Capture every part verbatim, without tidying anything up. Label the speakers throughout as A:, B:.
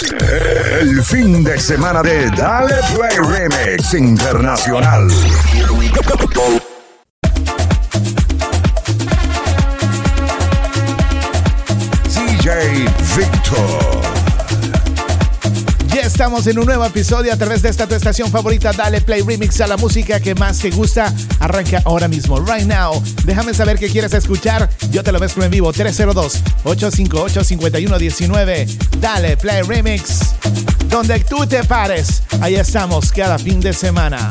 A: El fin de semana de Dale Play Remix Internacional. D J Victor.
B: Ya estamos en un nuevo episodio a través de esta tu estación favorita. Dale Play Remix a la música que más te gusta. Arranca ahora mismo, right now. Déjame saber qué quieres escuchar. Yo te lo mezclo en vivo. tres cero dos, ocho cinco ocho, cinco uno uno nueve. Dale Play Remix. Donde tú te pares, ahí estamos cada fin de semana.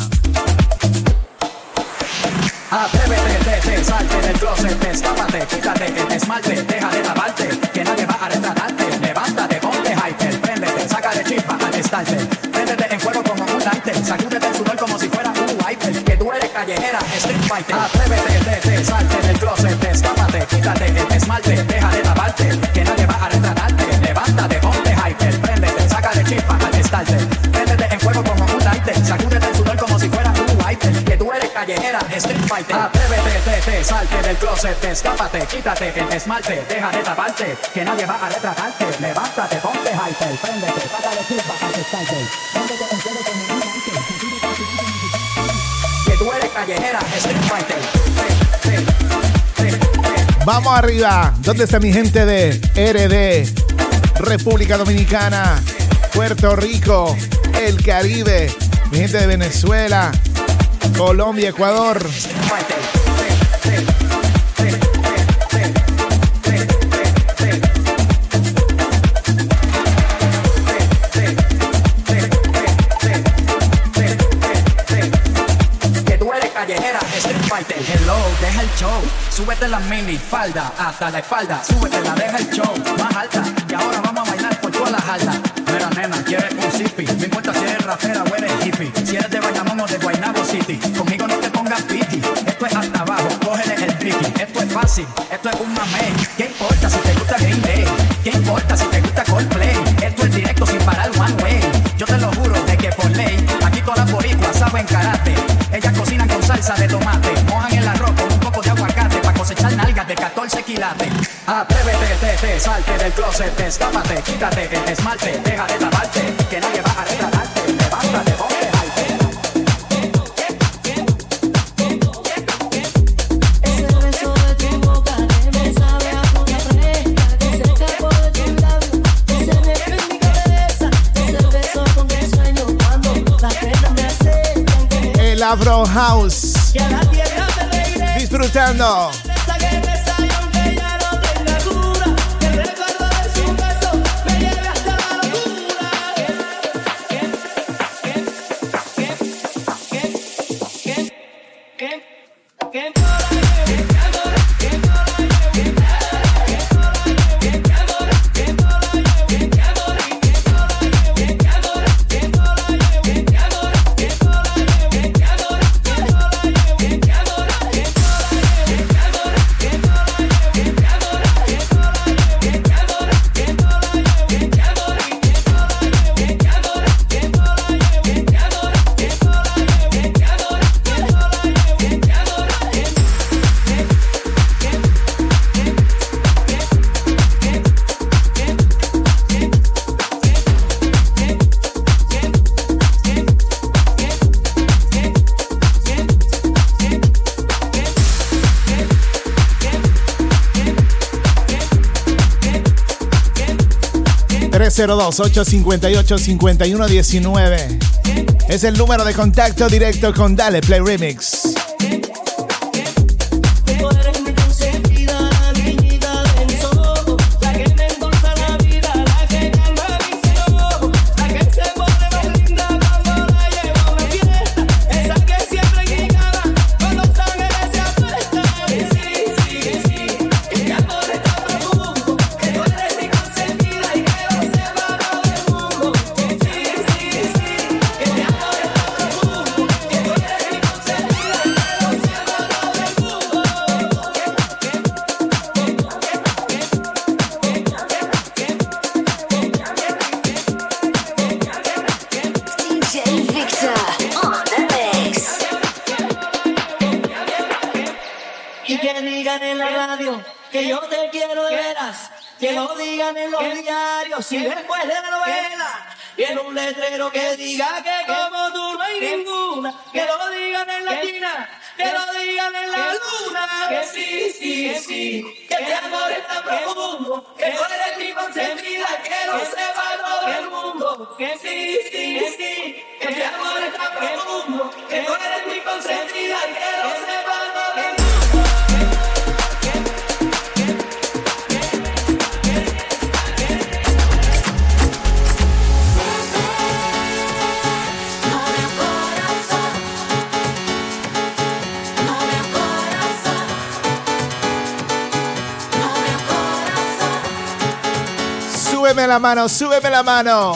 C: Atrévete, te, te, salte del closet, escápate, quítate el esmalte, deja de taparte, que nadie va a retratarte. Levántate, ponte hyper, préndete, saca de chispa al estarte. Préndete en fuego como un lighter, sacúdete el sudor como si fuera un wiper. Que tú eres callejera, street fighter. Atrévete, te, te, salte del closet, escápate, quítate el esmalte, deja de taparte, que nadie va a retratarte. Levántate, ponte hyper, préndete, saca de chispa al estarte. Préndete en fuego como un lighter, sacúdete el sudor como si fuera un wiper. Que tú eres callejera, street fighter. Atrévete, te, te, salte del closet, escápate, quítate el esmalte, deja de taparte, que nadie va a retratarte. Levántate, ponte hyper, préndete, saca de chispa al estarte. Préndete en fuego como un lighter, que tú eres callejera, street fighter.
B: Vamos arriba. ¿Dónde está mi gente de R D? República Dominicana, Puerto Rico, el Caribe, mi gente de Venezuela, Colombia, Ecuador.
C: Que tú eres callejera, street fighter. Hello, deja el show, súbete la mini falda hasta la espalda, súbete la, deja el show más alta, y ahora vamos a bailar por todas las altas. Mira nena, quieres un zippy, no importa si eres rapera o eres hippie, si eres de Bayamón o de Guaynabo City, conmigo no te pongas piti, esto es hasta abajo, cógele el tricky, esto es fácil, esto es un mamey, ¿qué importa si te gusta Green Day? ¿Qué importa si te gusta Coldplay? Esto es directo sin parar one way, yo te lo juro de que por ley, aquí todas las boricuas saben karate, ellas cocinan con salsa de tomate, mojan el arroz con un poco de aguacate, pa' cosechar nalgas de catorce quilates. Atrévete, te, te, salte del closet, escápate, quítate el esmalte, deja de taparte, que nadie va a retratarte, levántate, ponte hyper.
D: Ese beso de tu boca que me sabe a fruta fresca, que se escapó de tu labio, que se me fue en mi cabeza, ese beso con que sueño cuando las penas me acercan, que
B: El Afro House.
D: y a la tierra me reiré.
B: Disfrutando.
D: Esa que me salió aunque ya no tenga cura, que el recuerdo de su beso me lleve hasta la locura. ¿Qué? ¿Qué? ¿Qué? ¿Qué? ¿Qué? ¿Qué? ¿Qué?
B: tres cero dos, ocho cinco ocho, cinco uno uno nueve. Es el número de contacto directo con Dale Play Remix.
D: Tú eres mi consentida, la niñita de mis ojos, la que me endulza la vida, la que calma mis ojos, la que se pone más linda cuando la llevo a una fiesta, esa que siempre llegaba cuando los ángeles se apuestan. Que sí, sí, que sí, que mi amor está profundo, que tú eres mi consentida y que lo sepa todo el mundo. Que sí, sí, sí, que mi amor está profundo, que tú eres mi consentida y que lo sepa todo el mundo.
E: D J Victor on the mix.
D: Y que digan en la radio que yo te quiero de veras, que lo digan en los diarios y después de la novela, Quiero un letrero que diga que como tú no hay ninguna. Que lo digan en la esquina, que lo digan en la luna. Que sí, sí, sí, que este amor es tan profundo. Que tú eres mi consentida, que lo sepa todo el mundo. Que sí, sí, sí, que este amor es tan profundo. Que tú eres mi consentida, que lo sepa todo el mundo.
B: Súbeme la mano, súbeme la mano.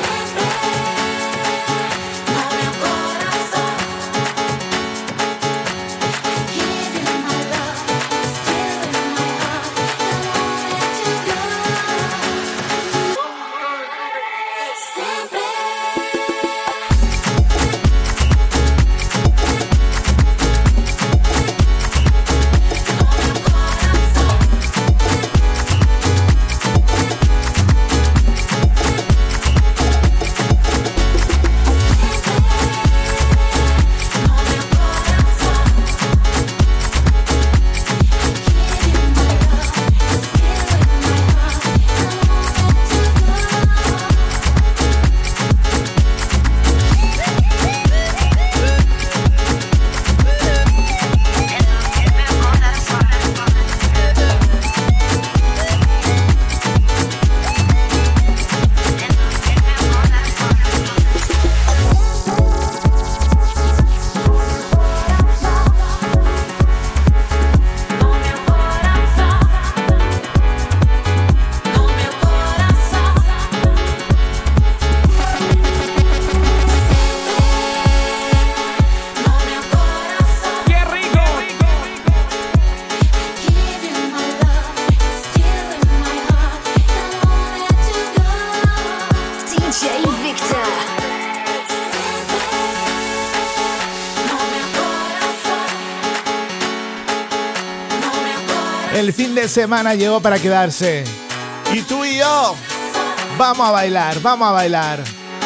B: El fin de semana llegó para quedarse. Y tú y yo vamos a bailar, vamos a bailar.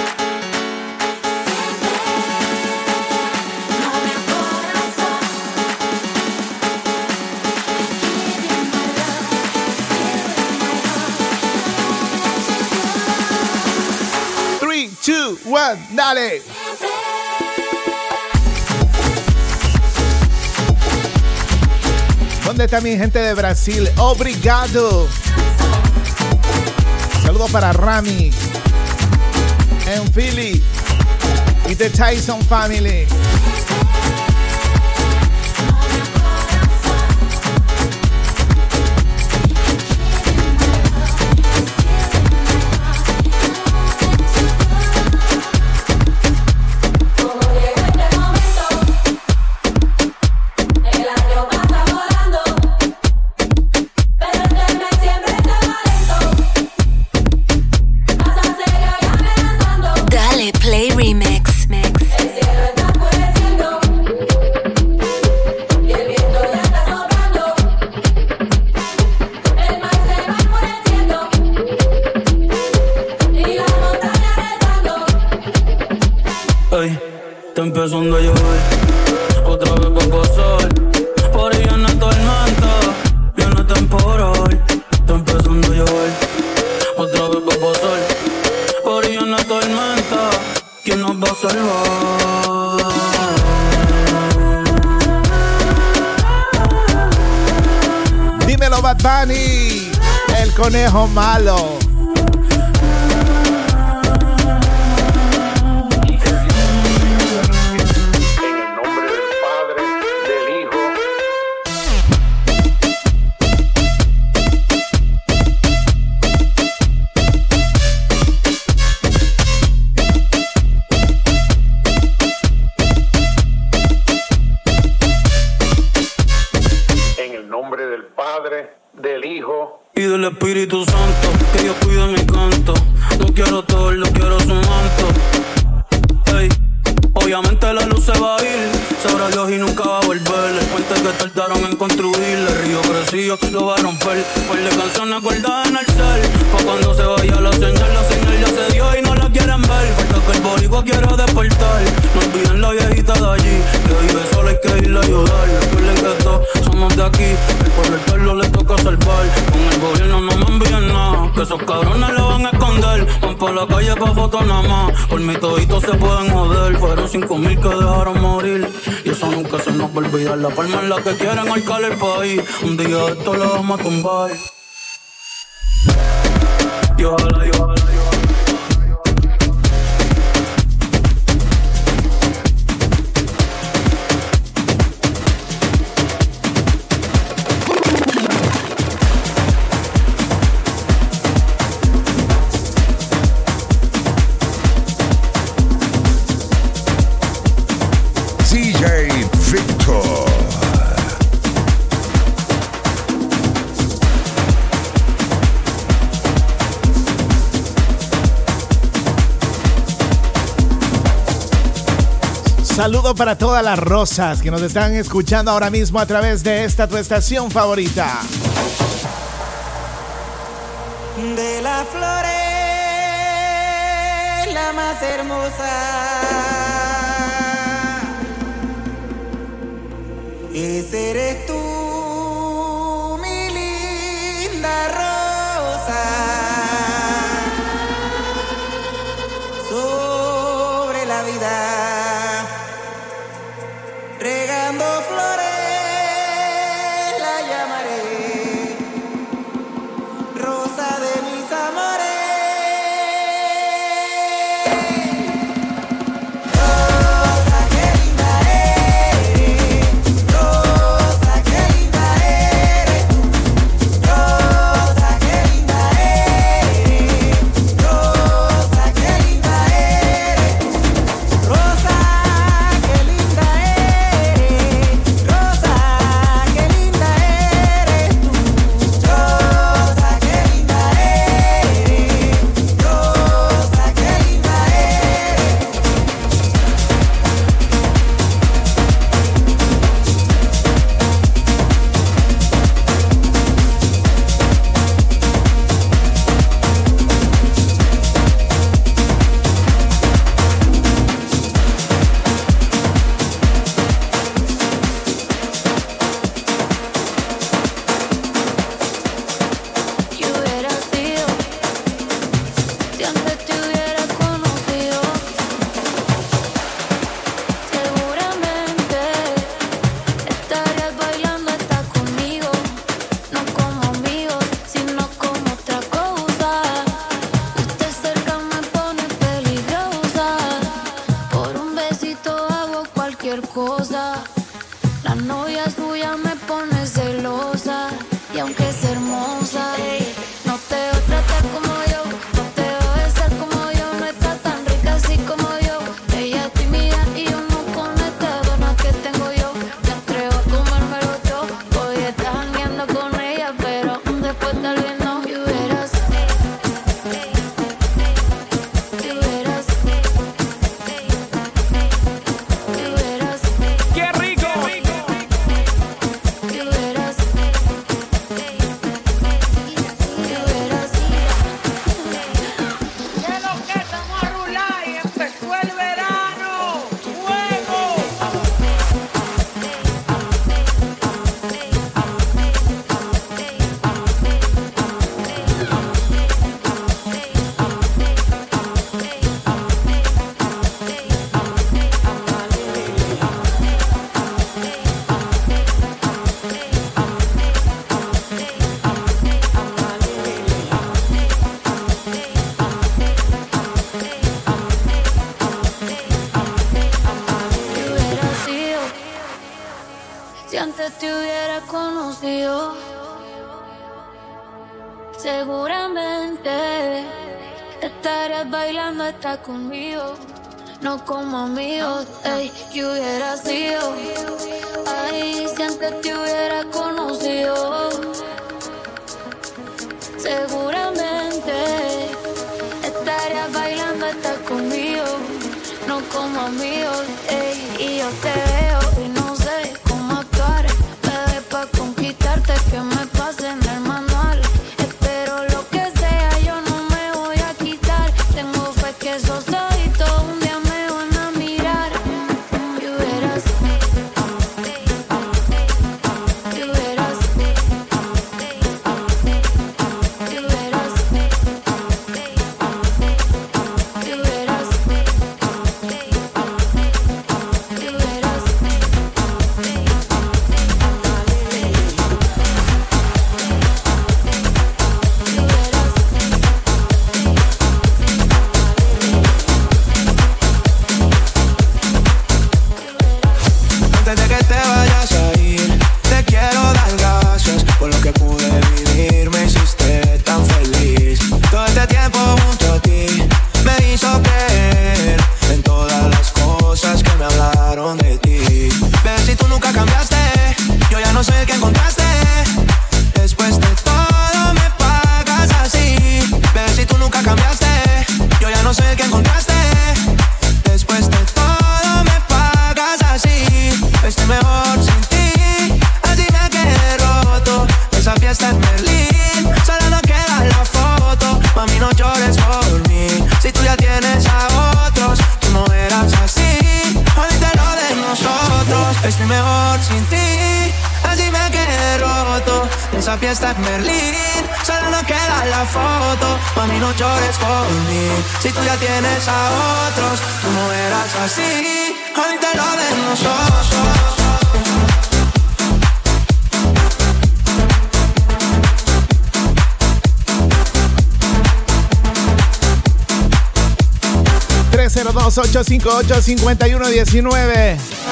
B: Three, two, one, dale. ¿Dónde está mi gente de Brasil? Obrigado. Saludos para Rami en Philly y The Tyson Family.
F: Está empezando a llover, otra vez va a pasar. Por ahí viene tormenta, viene temporal. Está empezando a llover, otra vez va a pasar. Por ahí viene tormenta, ¿quién nos va a salvar?
B: Dímelo, Bad Bunny, el conejo malo.
F: Y del Espíritu Santo, que Dios cuida mi canto. No quiero todo, no quiero su manto. Ey, obviamente la luz se va a ir, sabrá Dios y nunca va a volver. El puente que tardaron en construir, el río creció, lo va a romper. Pues de canciones guardadas en el cel, pa' cuando se vaya la señal, la señal ya se dio y no la quieren ver. aquí. Y por el pueblo le toca salvar. Con el gobierno no me envían nada, que esos cabrones lo van a esconder. Van por la calle pa' fotos nada más. Por mi toditos se pueden joder. Fueron cinco mil que dejaron morir, y eso nunca se nos va a olvidar. La palma es la que quieren alcar el país. Un día esto lo vamos a tumbar. Y ojalá, y ojalá, y ojalá.
A: D J Victor.
B: Saludo para todas las rosas que nos están escuchando ahora mismo a través de esta tu estación favorita.
G: De las flores, la más hermosa. Ese eres tú, mi linda rosa. Sobre la vida, regando flores, la llamaré rosa de mis amores. Rosa, qué linda eres. Rosa, qué linda eres tú. Rosa, qué linda eres. Rosa, qué linda eres tú. Rosa, qué linda eres. Rosa, qué linda eres tú. Rosa, qué linda eres. Rosa, qué linda
H: Yo hubiera sido, si antes te hubiera conocido, seguramente estarías bailando hasta conmigo, no como amigos, sino como otra cosa. Usted cerca me pone peligrosa, por un besito hago cualquier cosa. La novia suya me pone celosa, y aunque es hermosa, no te va a tratar como yo, no te va a besar como yo, no está tan rica así como yo. Ella es tímida y yo no con esta dona que tengo yo. Me atrevo a comérmelo yo, hoy estás jangueando con ella, pero después tal vez no. Y hubieras, y hubieras, y hubieras,
I: ¡Qué rico!
H: y hubieras, y hubieras.
I: ¡Qué lo que estamos a rular y empezó el verano! ¡Fuego!
H: ¿Qué hubiera sido si antes te hubiera conocido? Seguramente estarías bailando hasta conmigo, no como amigos. Ey, ¿qué hubiera sido? Ay, si antes te hubiera conocido, seguramente estarías bailando hasta conmigo, no como amigos. Ey, y yo te veo y no sé cómo actuar. Bebé, pa' conquistarte que me pase en el manual. Espero lo que sea, yo no me voy a quitar. Tengo fe que esos ojitos un día me van a mirar. Y hubieras, y hubieras,
G: que encontraste. Después de todo me pagas así. Estoy mejor sin ti, así me quedé roto. Esa fiesta en Berlín, solo nos queda la foto. Mami, no llores por mí, si tú ya tienes a otros. Tú no eras así, olvídalo de nosotros. Estoy mejor sin ti, así me quedé roto. Esa fiesta en Berlín, solo nos queda la foto. Mami, no llores por mí, si tú ya tienes a otros. Tú no eras así, olvídalo de nosotros.
B: tres cero dos, ocho cinco ocho, cinco uno uno nueve.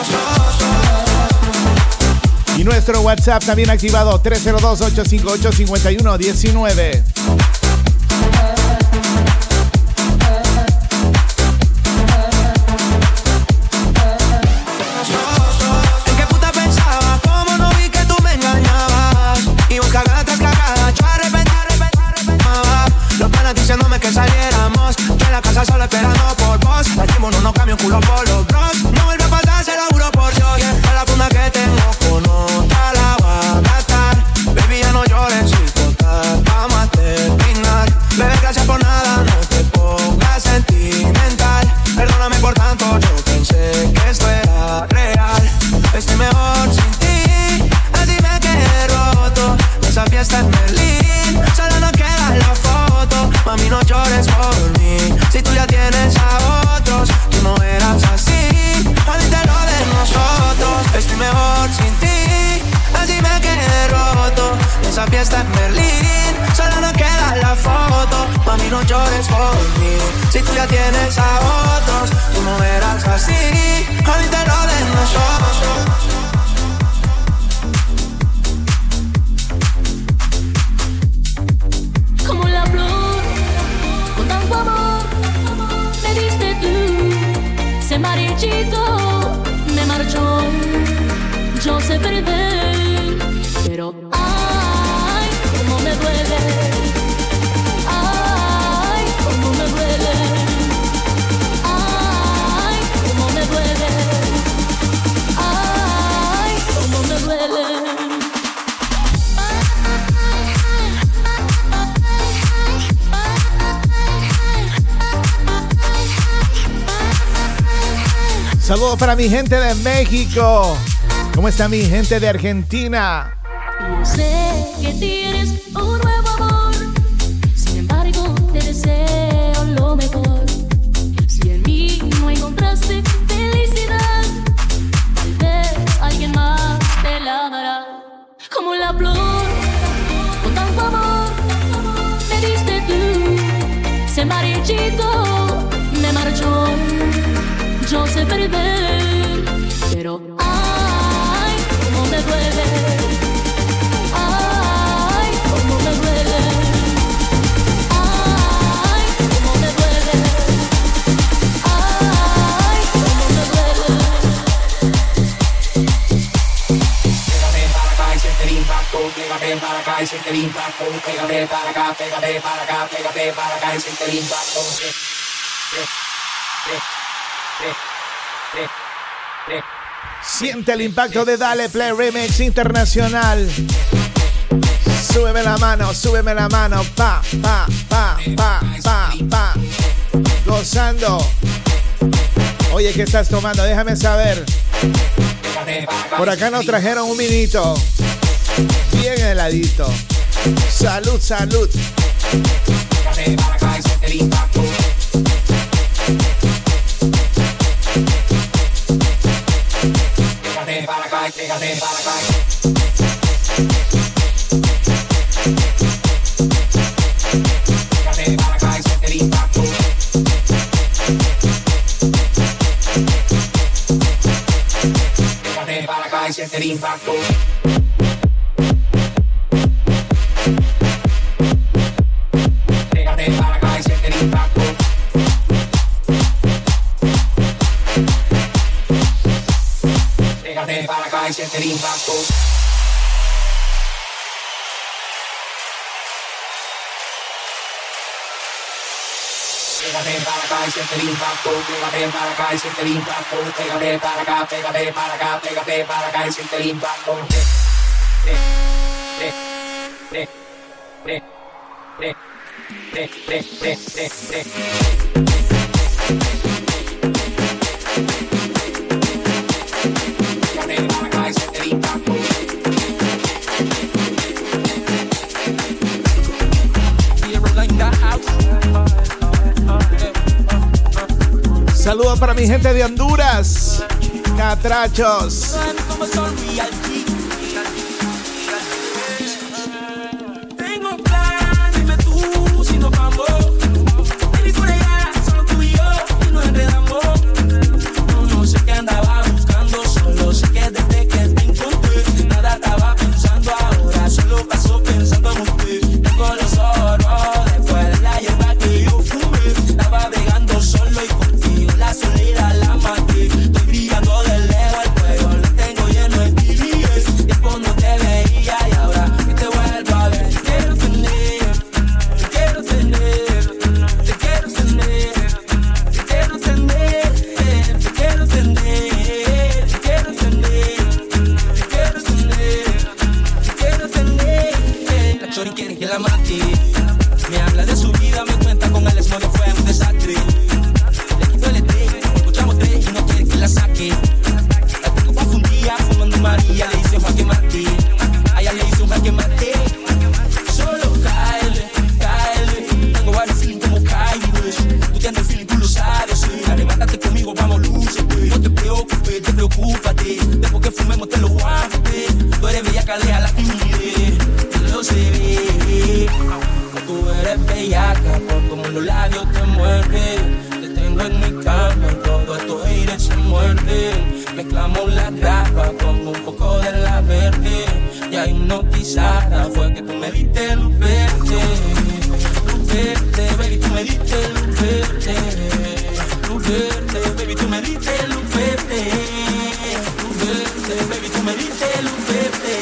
B: Y nuestro WhatsApp también activado, tres cero dos, ocho cinco ocho, cinco uno uno nueve.
G: ¿En qué puta pensaba? ¿Cómo no vi que tú me engañabas? Y vos cagada tras cagada, yo arrepentí, arrepentí, arrepentí. Los panas diciéndome que saliéramos, yo en la casa solo esperando por vos. La chimo no nos cambia un culo por los bros. No vuelve a pasar, se lo juro por Dios. Toda la funda que tengo con otra la va a gastar. Baby, ya no llores, y total, vamos a terminar. Bebé, gracias por nada, no te pongas sentimental. Perdóname por tanto, yo pensé que esto era real. Estoy mejor sin ti, así me quedé roto. Esa fiesta en Berlín, solo nos queda la foto. Mami, no llores por mí, si tú ya tienes a otros. Tú no eras así, olvídalo de nosotros. Estoy mejor sin ti, así me quedé roto. Esa fiesta en Berlín, solo nos queda la foto. Mami, no llores por mí, si tú ya tienes a otros. Tú no eras así, olvídalo de nosotros.
H: Como la flor, con tanto amor, me diste tú. Se marchito, me marchó. Yo sé perder, pero ay, cómo me duele. Ay, cómo me duele. Ay, cómo me duele. Ay, cómo me duele.
B: Saludos para mi gente de México. ¿Cómo está mi gente de Argentina?
H: Yo sé que tienes un nuevo amor, sin embargo te deseo lo mejor. Si en mí no encontraste felicidad, tal vez alguien más te la dará. Como la flor, con tanto amor, me diste tú. Se marchito, me marchó. Yo sé perder, pero ay, cómo me duele. Ay, cómo me duele. Ay, cómo me duele. Ay, cómo me duele.
C: Pégate para acá y siente el impacto. Pégate para acá y siente el impacto. Pégate para acá, pégate para acá, pégate para acá y siente el impacto.
B: Siente el impacto de Dale Play Remix Internacional. Súbeme la mano, súbeme la mano. Pa, pa, pa, pa, pa, pa. Gozando. Oye, ¿qué estás tomando? Déjame saber. Por acá nos trajeron un vinito. Bien heladito. Salud, salud.
C: Pégate para acá y siente el impacto. Pégate para acá, pégate para acá. Pégate para acá y siente el impacto. Pégate para acá y siente el impacto. Pégate para acá y siente el impacto. Pégate para acá y siente el impacto. Pégate para acá
J: y siente el impacto. Pégate para acá y siente el impacto. Pégate para acá, pégate para acá, pégate para acá y siente el impacto. Eh, eh, eh, eh, eh, eh, eh, eh, eh, eh, eh.
B: Saludos para mi gente de Honduras, catrachos.
G: Tengo un plan, dime tú si nos vamos. Baby, por allá, solo tú y yo, y nos enredamos. No, no sé qué andaba buscando, solo sé que desde que te encontré, nada estaba pensando ahora, solo paso pensando en usted. Tengo los ojos rojos después de la hierba que yo fumé. Estaba vegando solo y contigo la soledad la maté. Estoy brillando de lejos, el cuello lo tengo lleno de T V S. Tiempo no te veía y ahora que te vuelvo a ver. Te quiero tener, te quiero tener, te quiero tener, te quiero tener, te quiero tener, te quiero tener, te quiero tener, te quiero tener. La chori quiere que la mate. Me habla de su vida, me cuenta con el esmorio fue un desastre. Le quito el E T, escuchamos tres y no quiere que la saque. La tengo confundida, fumando María, le hice un jaque mate. A ella le hice un jaque mate. Solo cáele, cáele. Tengo varios feeling como Kylie West. Tú tienes el feeling, tú lo sabes, sí. Arrebátate conmigo, vamos luces, pues. No te preocupes, te preocúpate. Después que fumemos te lo guarde. Tú eres bellaca, deja la timidez. Yo lo sé. Tú eres bellaca, por como los labios te muerden. Te tengo en mi cama, todo estos aires se muerden. Mezclamos la grapa con un poco de la verde. Ya hipnotizada fue que tú me diste luz verde. Luz verde, baby, tú me diste luz verde. Luz verde, baby, tú me diste luz verde. Luz verde, baby, tú me diste luz verde.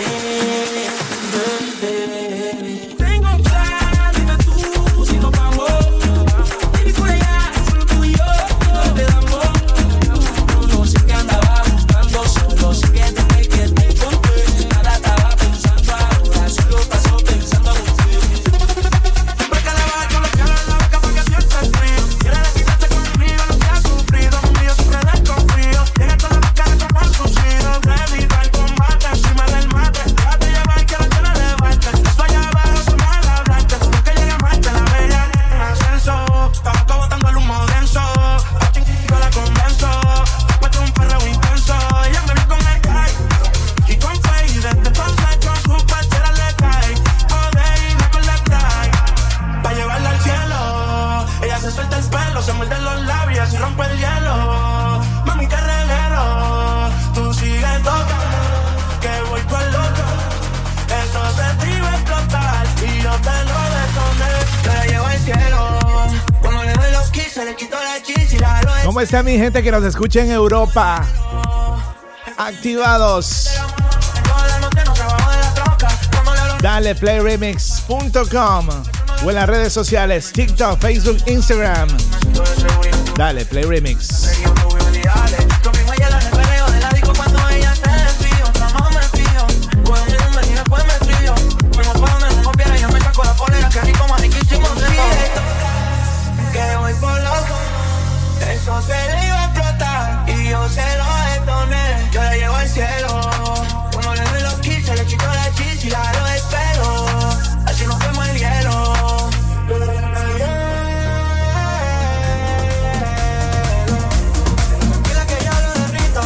G: Verde. Tengo un plan, dime tú si nos vamos. Baby, por allá, solo tú y yo, y nos quedamos. No, no sé qué andaba buscando, solo sé que desde que te encontré, nada estaba pensando ahora, solo paso pensando en usted. Siempre que le bajo los pelos en la boca para que sienta el frío. Quiere quitarte conmigo lo que has sufrido, conmigo siempre desconfío. Llega con la boca de tomar sus hijos, reviva el combate encima del mate. Trate de llevar que no te la levante. Esto allá abajo son malas blancas, tú que llegas más te la bella en ascenso. Tabaco botando el humo denso, a chingo la convenzo. Después de un perreo intenso, ella me vio con el Kai y con Faye. Desde entonces con su parcera le cae codeína con la Thai. Pa' llevarla al cielo, ella se suelta el pelo, se muerde los labios y rompe el hielo. Mami, carrelero, tú sigues tocando, que voy por loco. Eso se te iba a explotar y yo te lo detoné. Yo la llevo al cielo, cuando le doy los kiss se le quito la chis y la lo.
B: ¿Cómo está mi gente que nos escucha en Europa? Activados. Dale play remix punto com o en las redes sociales TikTok, Facebook, Instagram. Dale Play Remix.
G: Que voy por loco, eso se le iba a explotar y yo se lo detoné. Yo la llevo al cielo, cuando le doy los kills se le quito la chis y la lo espero. Así nos fuimos el hielo. Dile que yo lo derrito,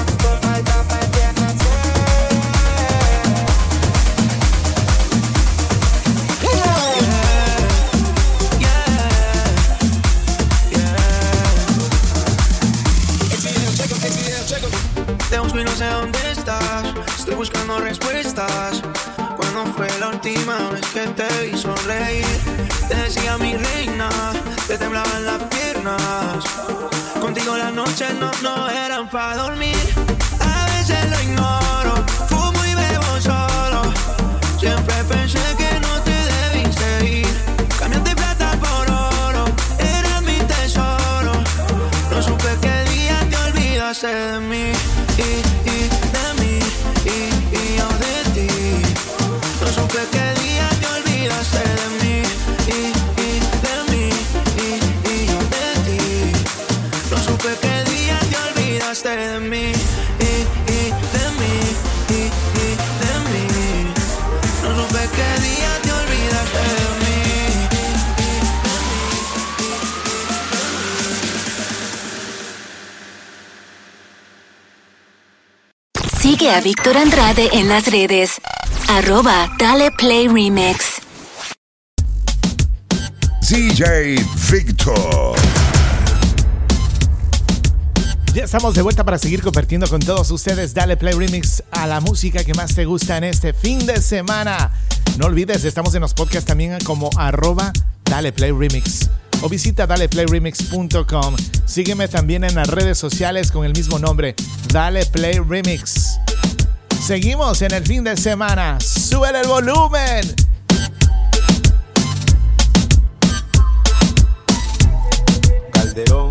G: te busco y no sé dónde estás. Estoy buscando respuestas. Cuando fue la última vez que te vi sonreír? Te decía mi reina, te temblaban las piernas. Contigo las noches no, no eran para dormir. A veces lo ignoro, fumo y bebo solo. Siempre pensé que no te debiste ir. Cambiaste plata por oro, eras mi tesoro. olvidaste de mí, y, y de mí, y, y yo de ti. No supe qué día te olvidaste de mí, y, y de mí, y, y yo de ti. No supe qué día te olvidaste de mí, y, y de mí, y, y de mí. No supe qué día te olvidaste de mí.
E: Sigue a Víctor Andrade en las redes. Arroba Dale Play Remix.
A: D J Victor.
B: Ya estamos de vuelta para seguir compartiendo con todos ustedes. Dale Play Remix a la música que más te gusta en este fin de semana. No olvides, estamos en los podcasts también como arroba Dale Play Remix. O visita dale play remix punto com. Sígueme también en las redes sociales con el mismo nombre, Dale Play Remix. Seguimos en el fin de semana. ¡Súbele el volumen!
K: Calderón.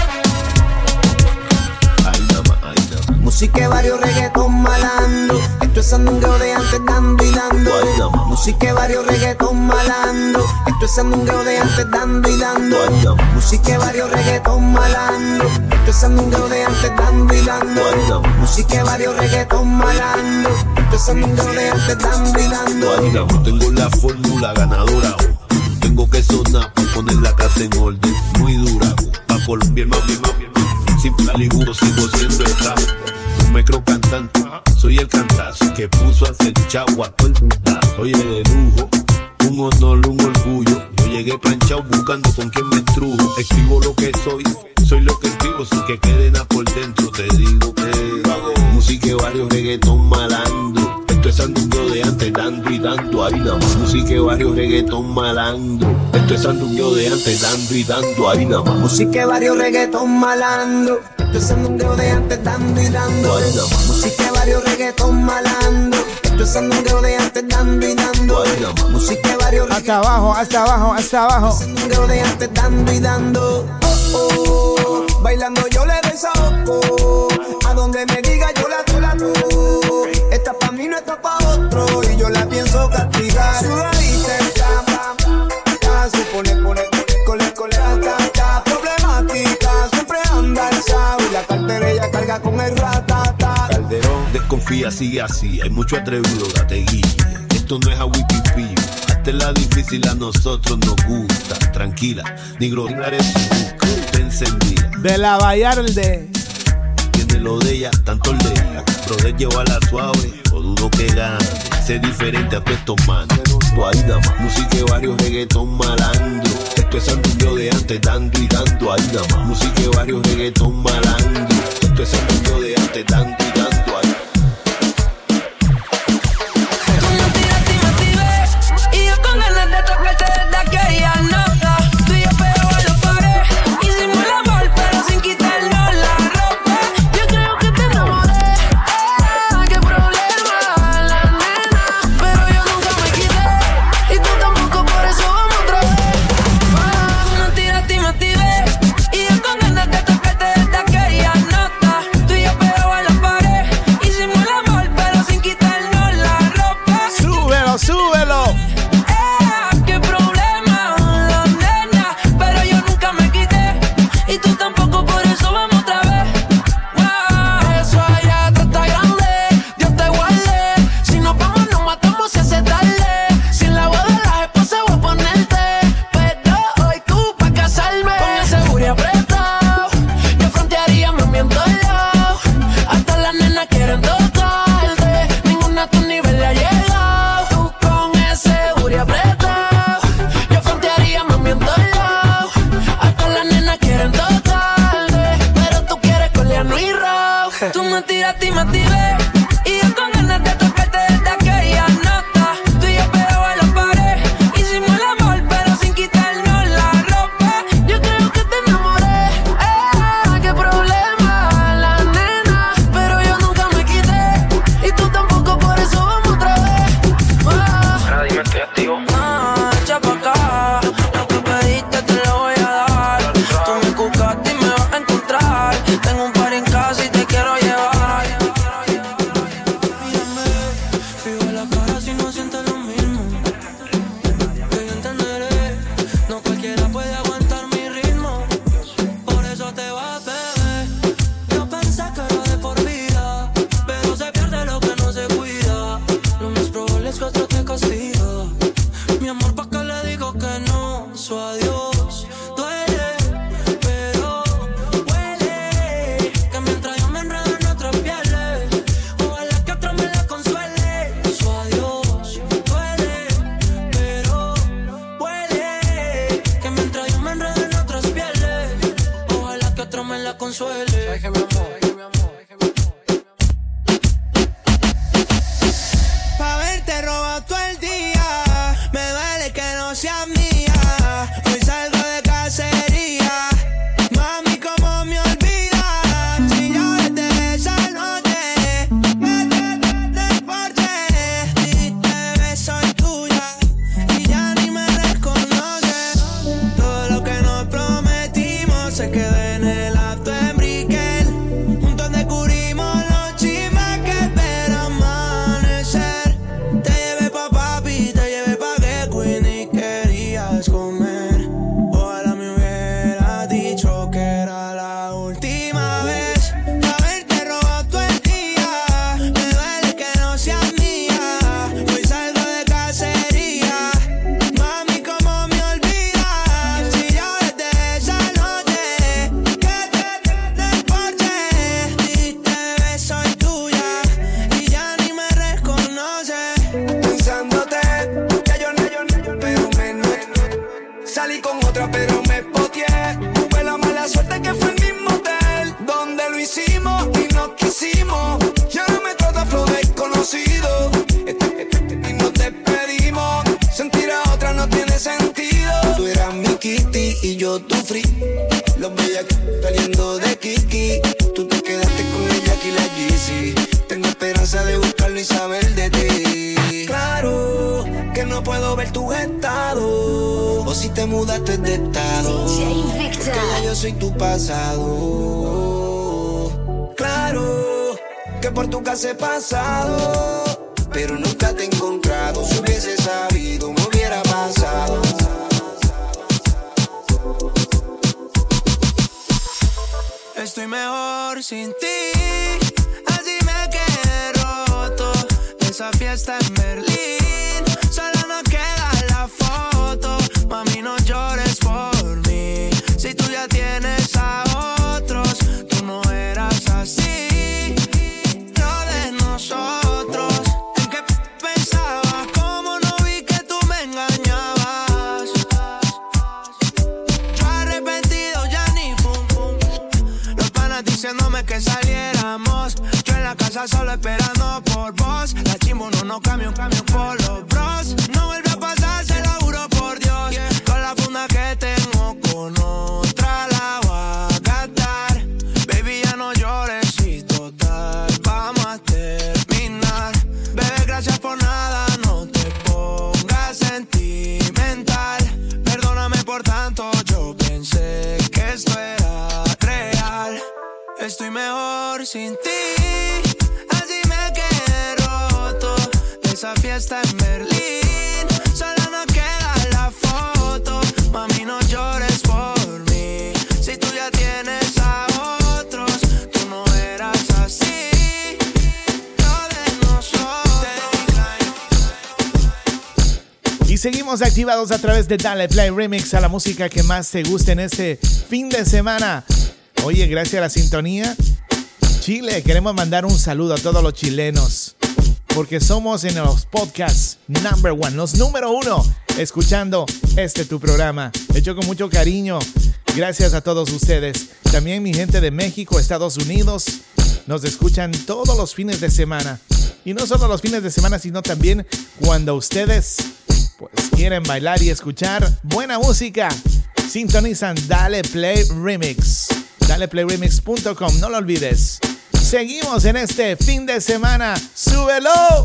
K: Ay, dama, ay, dama.
G: Música de varios reggaetón malando. Esto es sandungueo de antes dando y dando.
K: Ay, dama.
G: Música de varios reggaetón malando. Esto es sandungueo de antes dando y dando.
K: Ay, dama.
G: Música de varios reggaetón malando. Esto es sandungueo de antes dando y dando.
K: Ay, dama.
G: Música de varios reggaetón malando. Esto es sandungueo de antes dando y dando.
K: Ay, dama. Tengo la fórmula ganadora. Tengo que sonar para poner la casa en orden. Muy dura, pa' Colombia, mami, mami, mami. Sin paliburo sigo siendo el rap. No me creo cantante, soy el cantazo que puso a hacer chavo a todo el mundo. Oye, de lujo, un honor, un orgullo. Yo llegué planchado buscando con quien me estrujo. Escribo lo que soy, soy lo que escribo sin que quede nada por dentro. Te digo que música de varios reggaetón malandro. Esto es sandungueo de antes dando y dando. Ahí nada más. Música de varios reggaetón malandro. Esto es sandungueo de antes dando y dando. Ahí nada más.
G: Música de varios reggaetón malando. Esto es sandungueo de antes dando y dando.
K: Ahí nada más.
G: Música de varios reggaetón malando. Esto es sandungueo de antes dando y dando.
K: Ahí nada más.
G: Música de varios
B: Hasta abajo, hasta abajo, hasta abajo.
G: sandungueo de antes dando y dando. Oh, oh, bailando yo le doy saoco. A donde me diga yo la toco. Esta pa' mí no está pa' otro. Y yo la pienso castigar. Sudadita en cama. Se pone, pone, cole, cole, hasta, hasta problemática. Siempre anda alzado. Y la cartera ella carga con el ratata.
K: Calderón, desconfía, sigue así. Hay mucho atrevido, date guille. Esto no es a wipipillo. Hazte la difícil, a nosotros nos gusta. Tranquila, negro, eres busca. Te encendía.
B: De la Vallarde.
K: Tiene lo de ella, tanto el de ella. Brother, llévala suave, o dudo que gane. Sé diferente a tu estos manos. Tú ahí nada más. Música de varios reggaetón malandro. Esto es sandungueo de antes dando y dando. Ahí nada más. Música de varios reggaetón malandro. Esto es sandungueo de antes dando y dando. Ahí.
G: Tú me tiraste y me activé. Y yo con ganas de tocarte desde aquella nota. Tú y yo pegamos a la pared. Hicimos el amor pero sin quitarnos la ropa. Yo creo que te enamoré. Ah, qué problema, la nena. Pero yo nunca me quité. Y tú tampoco, por eso vamos otra vez. Ah, tú me tiraste y me activé. Y yo con ganas de tocarte desde aquella nota. Tú y yo pegamos a la pared. Hicimos el amor pero sin quitarnos la ropa.
B: Súbelo, súbelo.
G: Eh, qué problema, la nena. Pero yo nunca me quité. Y tú tampoco, por eso vamos otra vez. Wow. Eso allá atrás está grande. Dios te guarde. Si nos vamos, nos matamos, se hace tarde. Si en la boda de las esposas voy a ponerte. Pero hoy tú pa' casarme. Con ese booty apretado. Yo frontearía, me miento yo. Hasta las nenas quieren tocarte. Ninguna a tu nivel le ha llegado. Tú con ese booty apretado. Yo frontearía, me miento yo. Hasta las nenas quieren tocarte. Pero tú quieres colearno y rock. Tú me tiraste y me activé. Y yo con ganas de tocarte desde aquella nota. Tú y yo pegamos a la pared. Hicimos el amor pero sin quitarnos la ropa. Yo creo que te enamoré. Ah, qué problema, la nena. Pero yo nunca me quité. Y tú tampoco, por eso vamos otra vez. Ah.
F: Ahora dime, estoy activo.
G: Ah, echa pa' acá. Lo que pediste te lo voy a dar. Tú me buscaste y me vas a encontrar. Tengo un par en casa y te
F: me la consuele. Ay, que mi amor, ay, que mi amor.
G: Pa' verte robo todo el día, me duele que no seas mía. Hoy salgo de cacería, mami, cómo me olvidas. Si yo desde esa noche me quedé del porche, dijiste bebé soy tuya y ya ni me reconoces. Todo lo que nos prometimos se quedó en el acto en Brickell. Juntos descubrimos los chismes que esperan amanecer. Te llevé pa' papi, te llevé pa' que Queen y querías comer. Ojalá me hubiera dicho que era la última vez. Pa' verte robo todo el día, me duele que no seas mía. Hoy salgo de cacería, mami, cómo me olvidas. Si yo desde esa noche que te del porche, dijiste bebé soy tuya y ya ni me reconoces.
L: Pensándote, ya yo no, yo no, pero menos. Salí con otra, pero me poteé. Tuve la mala suerte que fue el mismo hotel donde lo hicimos y nos quisimos. Y ahora me trata flow desconocido. Este, este, y nos despedimos. Sentir a otra no tiene sentido. Tú eras mi Kitty y yo tu free. Los bellacos saliendo de Kiki. Tú te quedaste con ella aquí la Yeezy. Tengo esperanza de buscarlo y saber de ti. Claro que no puedo ver tus estados, o si te mudaste de estado,
E: D J Victor.
L: que ya yo soy tu pasado. Claro que por tu casa he pasado, pero nunca te he encontrado. Si hubiese sabido me hubiera pasado.
G: Estoy mejor sin ti, así me quedé roto. Esa fiesta en Berlín, solo nos queda la foto. Mami, no llores por mí, si tú ya tienes a otros. Tú no eras así, lo de nosotros. ¿En qué pensabas? ¿Cómo no vi que tú me engañabas? Yo arrepentido ya ni pum pum. Los panas diciéndome que saliéramos, yo en la casa solo esperando por vos. La chimbo no nos cambia un cambio por los bros. No vuelve a pasar, se lo juro por Dios. Con la funda que tengo con otra la voy a gastar. Baby, ya no llores y total vamos a terminar. Bebé, gracias por nada, no te pongas sentimental. Perdóname por tanto, yo pensé que esto era real. Estoy mejor sin ti, así me quedé roto. Esa fiesta en Berlín, solo nos queda la foto. Mami, no llores por mí, si tú ya tienes a otros. Tú no eras así, lo de nosotros.
B: Y seguimos activados a través de Dale Play Remix, a la música que más te guste en este fin de semana. Oye, gracias a la sintonía, Chile, queremos mandar un saludo a todos los chilenos, porque somos en los podcasts number one, los número uno, escuchando este tu programa, hecho con mucho cariño. Gracias a todos ustedes. También mi gente de México, Estados Unidos, nos escuchan todos los fines de semana. Y no solo los fines de semana, sino también cuando ustedes pues quieren bailar y escuchar buena música. Sintonizan Dale Play Remix. dale play remix punto com, no lo olvides. Seguimos en este fin de semana. ¡Súbelo!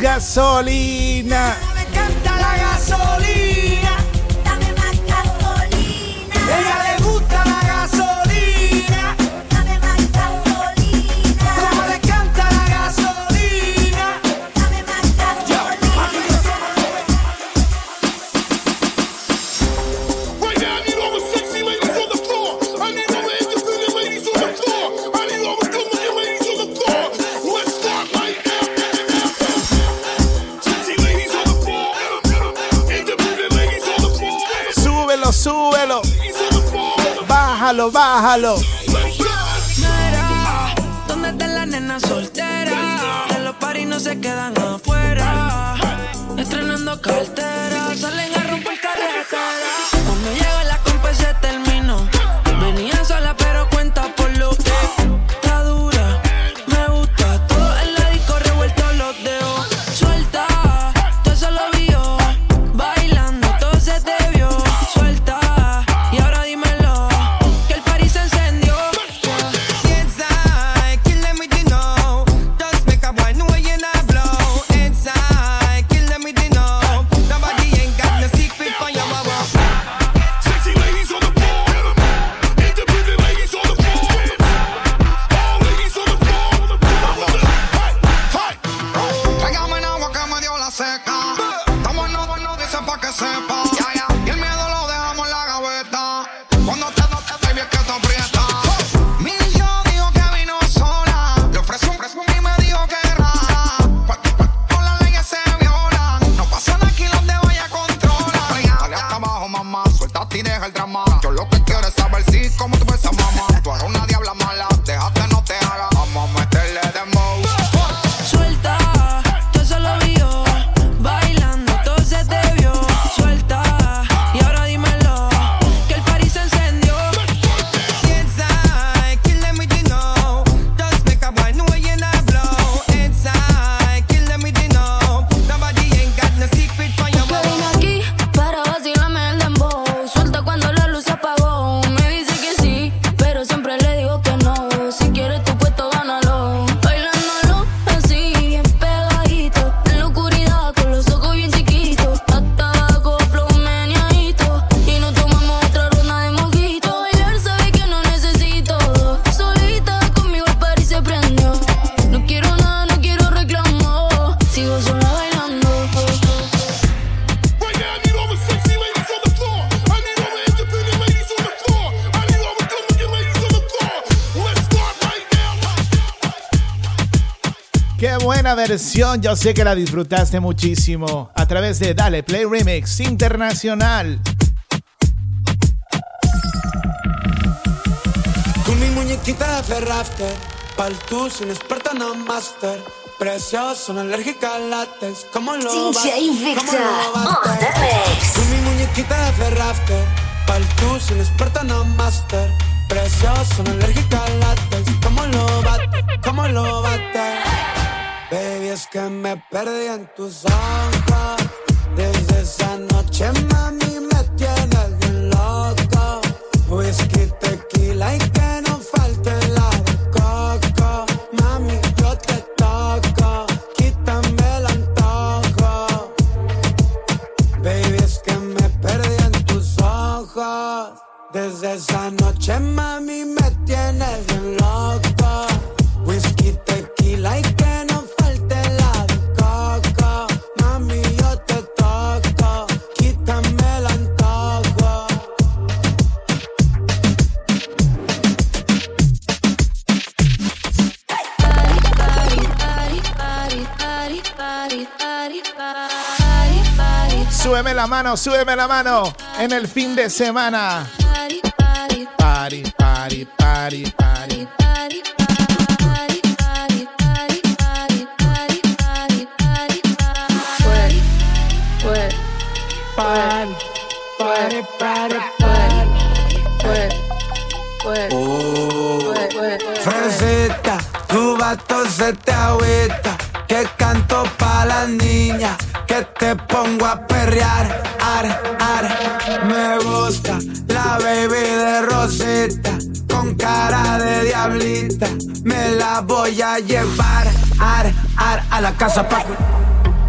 B: gasolina.
L: Me encanta la gasolina.
H: Dame más gasolina.
L: Ella le gusta la gasolina.
H: Dame más gasolina.
L: Como le encanta la gasolina.
H: Dame más gasolina.
M: Right now, I need all the sexy ladies on the floor. I need all the independent ladies on the floor. I need all the good-looking ladies on the floor. Let's start right now. Sexy ladies on the floor. Independent ladies on the floor.
B: Súbelo, súbelo.
M: Ladies on the floor.
B: Bájalo, bájalo.
G: Mira, ¿dónde están las nenas solteras? De los paris no se quedan afuera. Estrenando cartera, salen a romper carretera. Cuando llega la compa se terminó. Venía sola pero cuenta por lo que está dura. Me gusta todo en la disco revuelto los dedos. Suelta, todo eso lo vio. Bailando, todo se te vio. Suelta, y ahora dímelo. Que el party se encendió.
L: Inside, killing me to know. Just make a boy know you not blow. Inside, killing me to know. Nobody ain't got no secret for your mama.
M: Sexy ladies on the floor. Independent ladies on the floor. All ladies on the floor. Hey, hey.
L: Tráigame el agua que me dio la seca. Estamos en bueno, dice pa' que sepa. Y el miedo lo dejamos en la gaveta. Cuando te no te baby es que te aprieta. Mil yo dijo que vino sola. Le ofrecí un preso y me dijo que era. Con las leyes se violan. No pasa nada aquí donde vaya controla. Dale hasta abajo, mamá. Suéltate y deja el drama. Yo lo que quiero es saber si como tú ves a mamá. Tú eres una diabla mala. Déjate, no te haga. Vamos a meterle dembow.
G: Suelta, todo eso lo vio. Bailando, todo se te vio. Suelta, y ahora dímelo. Que el party se encendió.
L: Inside, killing me to know. Just make a boy know you not blow. Inside, killing me to know. Nobody ain't got no secret for your
H: Que vine
L: mama.
H: aquí para vacilarme el dembow. Suelta cuando la luz se apagó. Me dice que sí, pero siempre le digo que no. Si quieres tu puesto, gánalo. Bailándolo así, bien pegadito. En la oscuridad, con los ojos bien chiquitos. Hasta abajo, flow meneadito. Y no tomamos otra ronda de mojito. Bailar sabe que no necesito. Solita conmigo el party se prendió. No quiero nada, no quiero reclamo. Sigo sola bailando.
M: Right now, I need all the sexy ladies on the floor. I need all the independent ladies on the floor. I need all the good-looking ladies on the floor. Let's start right now.
B: Qué buena versión, yo sé que la disfrutaste muchísimo a través de Dale Play Remix Internacional.
L: Tú mi muñequita de ferrafte. Pa'l tú sin experta no master. Precioso, no alérgica al látex. ¿Cómo lo
E: D J
L: ba-
E: Victor
L: cómo lo
E: on
L: bate?
E: the mix.
L: Tú mi muñequita de ferrafte. Pa'l tú sin experta no master. Precioso, no alérgica al látex. ¿Cómo lo bate? ¿Cómo lo bate? Baby, es que me perdí en tus ojos. Desde esa noche, mami, me tienes bien loco. Whisky, tequila y que no falte la de coco. Mami, yo te toco, quítame el antojo. Baby, es que me perdí en tus ojos. Desde esa noche, mami, me tienes bien loco. Whisky, tequila y que no falte la de coco. Mami, yo te toco, quítame el antojo.
B: Súbeme la mano, súbeme la mano en el fin de semana. Party, party, party, party.
L: Fresita, tu vato se te agüita. Que canto pa' las niñas, que te pongo a perrear, ar, ar. Me gusta la baby de Rosita, con cara de diablita. Me la voy a llevar, ar, ar, a la casa pa' cu-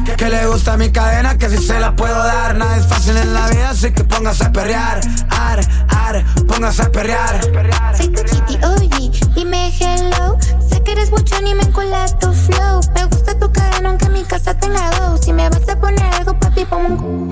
G: Que, que le gusta mi cadena, que si se la puedo dar. Nada es fácil en la vida, así que póngase a perrear. Ar, ar, póngase a perrear.
H: Soy tu kitty, oye, dime hello. Sé que eres buchón y me encola tu flow. Me gusta tu cadena aunque mi casa tenga dos. Si me vas a poner algo, papi, pongo un...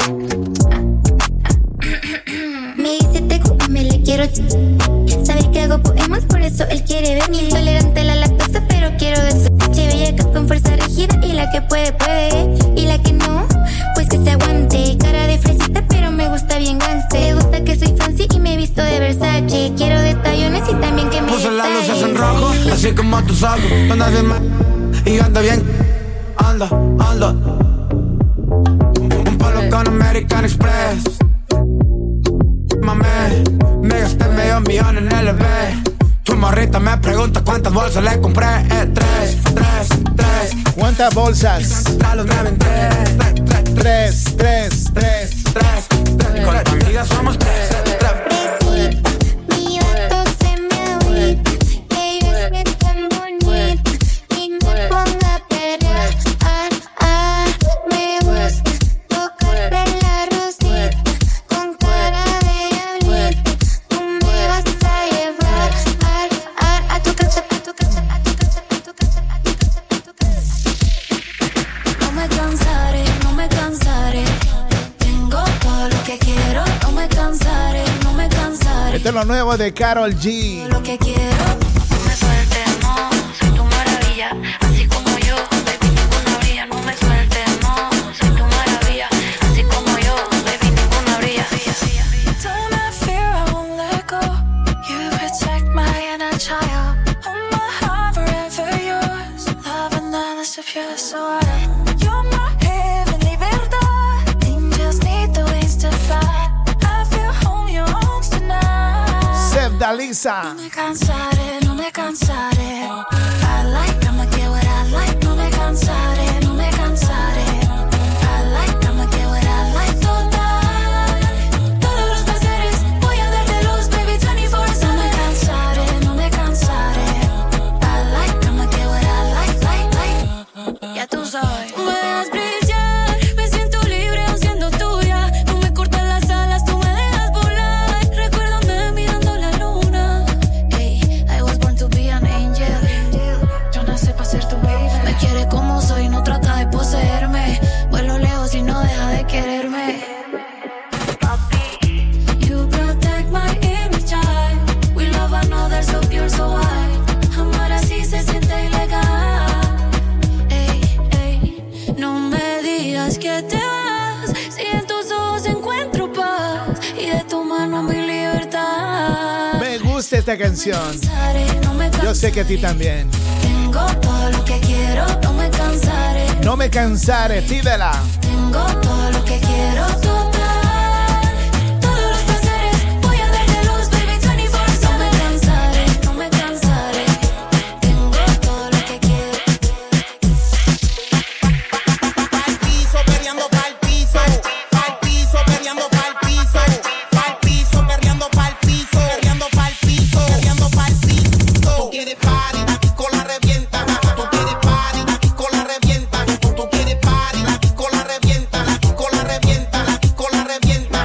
H: Me dice te y me le quiero. Sabe que hago poemas, por eso él quiere ver. Intolerante a la lactosa, pero quiero de eso. Chévere con fuerza rígida y la que puede, puede. Y la que no, pues que se aguante. Cara de fresita, pero me gusta bien gangster. Me gusta que soy fancy y me he visto de Versace. Quiero detallones y también que me
G: puse las
H: detalles.
G: luces en rojo, así como tus ojos. No andas de más y anda bien. Anda, anda. Un polo con American Express. Mame, me gasté medio millón en L V. Tu morrita me pregunta cuántas bolsas le compré. Eh, tres, tres, tres.
B: ¿Cuántas bolsas?
G: Tras los nueve en tres, tres,
B: Tres, tres, tres,
G: tres, tres. Con tu amiga somos tres, tres.
H: Mi vato se me agüita. Ella es tan bonita y me ponga a perrear. Ah, ah, me gusta tocarte la rosita con cara de diablita. Tú me vas a llevar ar, ar, a tu casa, a tu casa, a tu casa, a tu casa, a tu casa, a tu casa. No me cansaré, no me cansaré. Tengo todo lo que quiero. No me cansaré, no me cansaré.
B: Esto es lo nuevo de Karol G.
H: Lo que quiero. No me sueltes, no, soy tu maravilla. Así como yo, baby, ninguna brilla. No me sueltes, no, soy tu maravilla. Así como yo, baby, ninguna brilla. Don't have fear, I won't let go. You protect my inner child. Oh, my heart forever yours. Love and honest of your soul. You're my heavenly verdad. Angels need the wings to fly. I feel home, your arms tonight.
B: Seb Dalisa.
H: No me cansaré, no me cansaré. I like, I'ma get what I like. No me cansaré, no me cansaré. I like, I'ma get what I like. Total, todos los placeres voy a darte luz, baby, veinticuatro siete. No me cansaré, no me cansaré. I like, I'ma get what I like, like, like. Ya tú sabes. Tú me dejas brillar, me siento libre aun siendo tuya. No me cortas las alas, tú me dejas volar. Recuérdame mirando la luna. Hey, I was born to be an angel. Yo nací pa' ser tu baby. Me quiere como soy, no trata de poseerme. Vuelo lejos y no deja de quererme. You protect my inner child. We love another so pure, so wild. Amar así se siente ilegal. Ey, ey, no me digas que te vas. Si en tus ojos encuentro paz y de tu mano mi libertad.
B: Me gusta esta canción.
H: No me
B: Yo sé que a ti también.
H: Tengo todo lo que quiero, no me cansaré.
B: No me cansaré, pídela.
H: Tengo todo lo que quiero, total. Todos los placeres voy a darte luz, baby, veinticuatro siete. No me cansaré, no me cansaré. Tengo todo lo que quiero.
N: Pa'l piso, perreando pa'l piso. Pa'l piso, perreando pa'l piso. Pa'l piso, perreando pa'l piso. Perreando pa'l piso, perreando pa'l piso. Tú quieres party, la disco la revienta. Tú quieres party, la disco la revienta. Tú quieres party, la disco la revienta. La disco la revienta, la disco la revienta.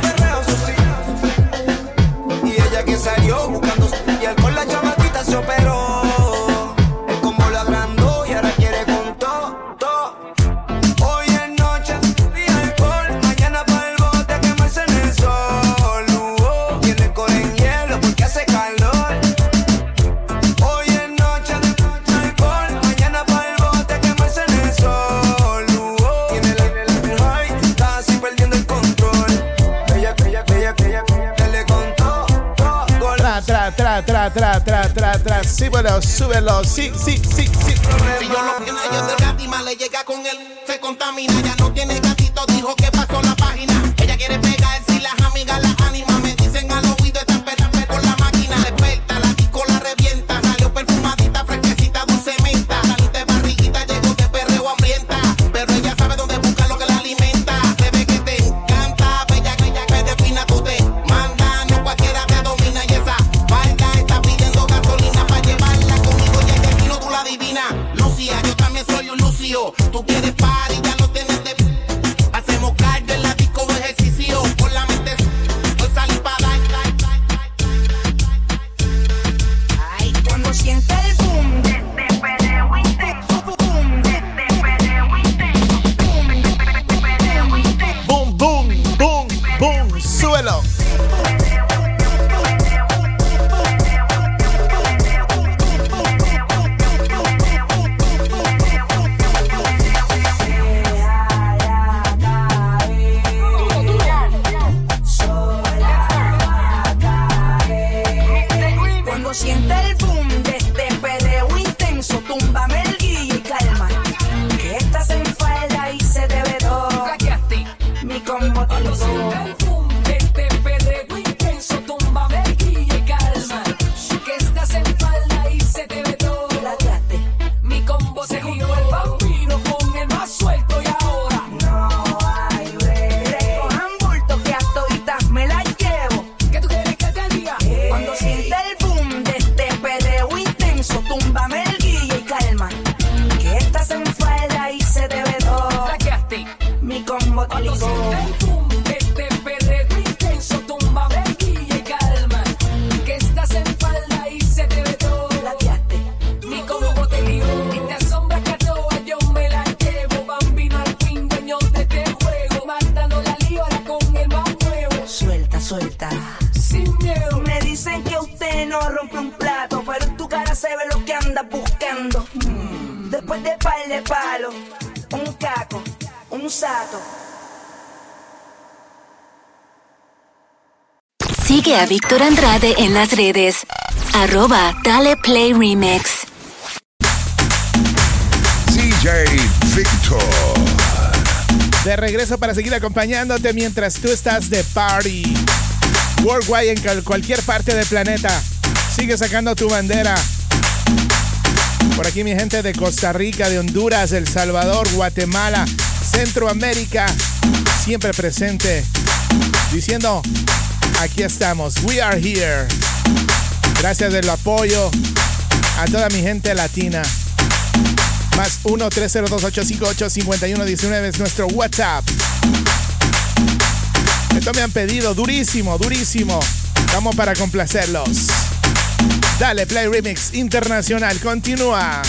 L: Y ella que salió buscando y él con la chamatita se operó. El combo lo agrandó y ahora quiere con todo, todo. Hoy es noche de alcohol, mañana para el bote quemarse en el sol. Uh, tiene el core en hielo porque hace calor. Hoy es noche de alcohol, mañana para el bote quemarse en el sol. Uh, tiene el high, está así perdiendo el control. Ella, ella, ella, ella, ella le contó.
B: Tra, tra, tra, tra, tra, tra, tra, tra. Súbelo, súbelo. Sí, sí, sí, sí.
N: Si yo lo tiene ella de látima, le llega con él, se contamina. Ya no tiene gatito, dijo que pasó la página. Ella quiere pegar si las amigas la anima. Me dicen al oído, están esperando por la máquina. Desperta, la disco la revienta. Salió perfumadita, fresquecita, dulce menta. Saliste barriguita, llegó de perreo hambrienta. Pero ella sabe dónde busca lo que la alimenta. Se ve que te encanta, bella, bella, que defina tú te manda. No cualquiera te domina y esa falda está pidiendo gasolina para llevarla conmigo. Y el destino tú la adivinas. Lucia, yo también soy un Lucio. Tú quieres party, ya lo tienes de
D: combo te
O: Cuando sienta el boom, este perreo intenso, túmbame el guille y calma. Que estás en falda y se te ve todo. Mi combo se juntó el bambino con el más suelto y ahora
D: no hay break. Recojan bulto que a toditas me las llevo.
O: ¿Qué tú quieres que te diga?
D: Cuando sienta el boom de este perreo intenso, túmbame el guille y calma. Que estás en falda y se te ve todo.
O: Traqueaste.
D: Mi combo te
O: Cuando
D: ligó.
O: sienta el boom, este perreo intenso, túmbame el guille y calma. Que estás en falda y se te ve todo. Mi combo te ligó. Y te asombra que a todas yo me la llevo. Bambino al fin, dueño de este juego. Matando la lío ahora con el más nuevo.
D: Suelta, suelta.
O: Sin miedo.
D: Me dicen que usted no rompe un plato, pero en tu cara se ve lo que andas buscando. Mm. Después de par de palo, un caco, un sato.
E: Sigue a Víctor Andrade en las redes. Arroba Dale Play Remix.
A: D J Victor.
B: De regreso para seguir acompañándote mientras tú estás de party. Worldwide en cal- cualquier parte del planeta. Sigue sacando tu bandera. Por aquí mi gente de Costa Rica, de Honduras, El Salvador, Guatemala, Centroamérica. Siempre presente. Diciendo, aquí estamos. We are here. Gracias del apoyo a toda mi gente latina. Más uno tres cero dos ocho cinco ocho cinco uno uno uno nueve es nuestro WhatsApp. Esto me han pedido durísimo, durísimo. Vamos para complacerlos. Dale Play Remix Internacional. Continúa.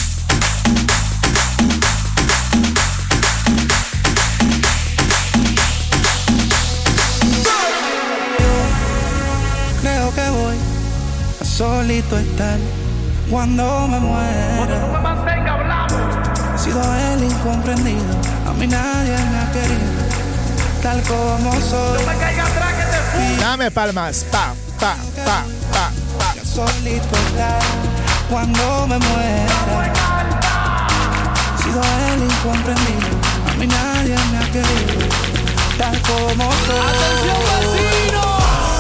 P: Creo que voy a solito estar cuando me muera. He sido el incomprendido, a mí nadie me ha querido, tal como soy. No me caiga atrás que te fui.
B: Dame palmas, pa, pa, pa, pa, pa.
P: Ya solito estar cuando me muera. He sido el incomprendido, a mí nadie me ha querido, tal como soy.
O: ¡Atención, vecino!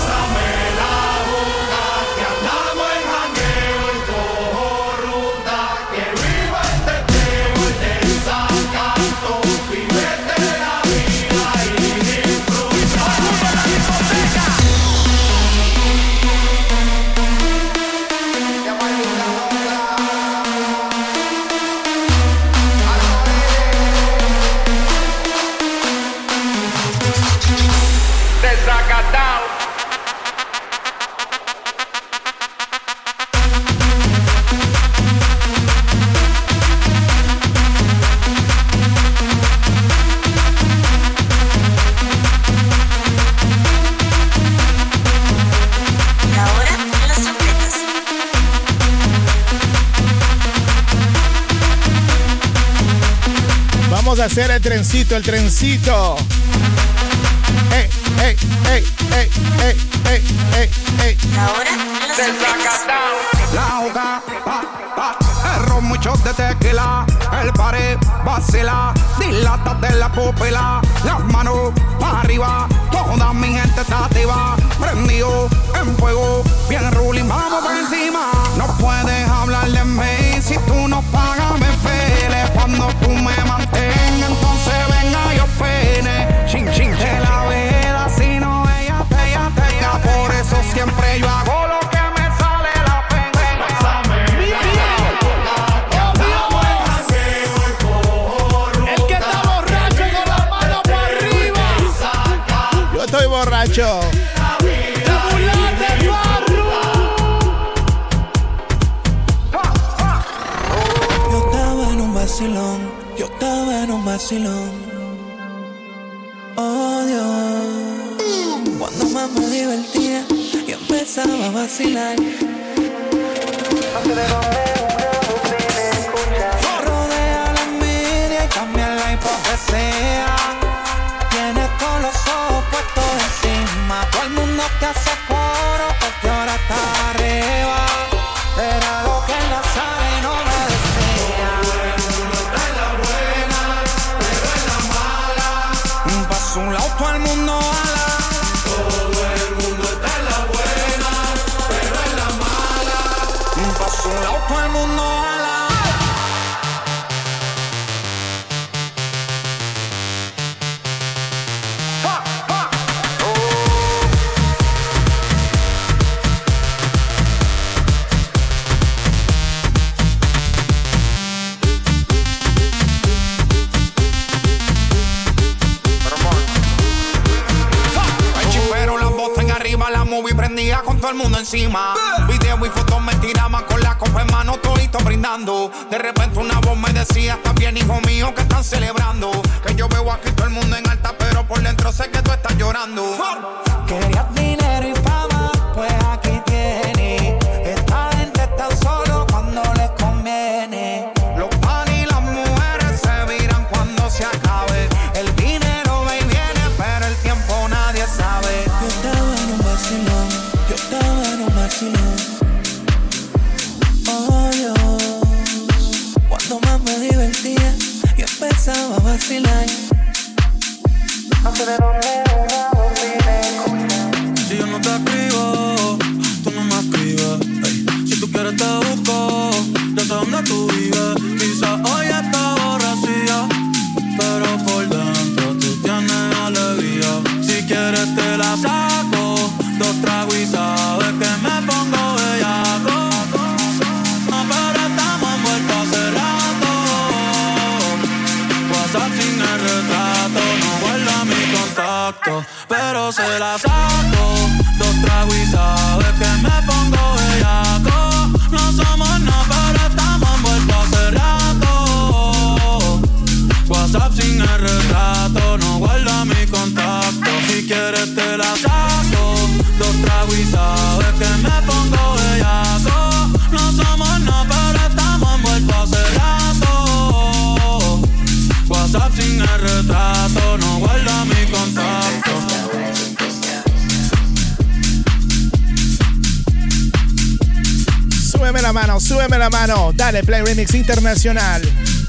B: Vamos a hacer el trencito, el trencito. Ey, ey, ey, ey, ey, ey, ey, ey.
D: Ahora
P: La juca, pa, pa, el ron, muchos de tequila, el pared vacila, dilátate la pupila, las manos para arriba, toda mi gente está activa, prendido en fuego, bien ruling, vamos por encima. No puedes hablar de mí si tú no pagas, me pele, cuando tú me mantengas, entonces venga yo pene, chin chin te la veda, si no ella te ella te ella, por eso siempre yo hago lo que me sale la pena.
O: El que está borracho con la mano por arriba.
B: Yo estoy borracho.
P: Yo estaba en un vacilón, yo estaba en un vacilón. Oh Dios, cuando más me divertía y empezaba a vacilar. Rodea la envidia y cambia la hipocresía. Tienes todos los ojos puestos encima. Todo el mundo te hace coro porque ahora está arriba. Era lo que en la sala y no me decía. Está en la buena, pero en la mala. Pasó su lado todo el mundo ala.
M: Todo el mundo está en la buena, pero en la mala.
P: Pa' su lado todo el mundo ala.
Q: Movie prendía con todo el mundo encima. Video y fotos me tiraban con la copa en mano, todito brindando. De repente una voz me decía: está bien, hijo mío, que están celebrando. Que yo veo aquí todo el mundo en alta, pero por dentro sé que tú estás llorando.
G: Querías dinero y fama, pues aquí tienes. Esta gente está solo cuando les conviene.
Q: Los pan y las mujeres se viran cuando se acabe. El dinero va y viene, pero el tiempo nadie sabe.
G: Yo estaba en un vacilón, yo estaba en un vacilón. Oh Dios, cuando más me divertía, yo empezaba a vacilar. No sé de dónde una voz viene.
F: Si yo no te escribo, tú no me escribes. Ey, si tú quieres te busco, yo sé dónde tú vives. Quizás hoy está aborrecida, pero por dentro tú tienes alegría. Si quieres te la saco, dos tragos y sabes que me pongo bellaco. No, pero estamos envueltos hace rato. WhatsApp sin el retrato, no guarda mi contacto, pero se la saco, dos tragos y sabes que me pongo bellaco. No somos nada, pero estamos envueltos hace rato. WhatsApp sin el retrato, no guarda mi contacto. Si quieres te la saco, dos tragos y sabes que me pongo bellaco. No somos nada, pero estamos envueltos hace rato. WhatsApp sin el retrato, no guarda mi contacto.
B: Súbeme la mano, súbeme la mano. Dale Play Remix Internacional.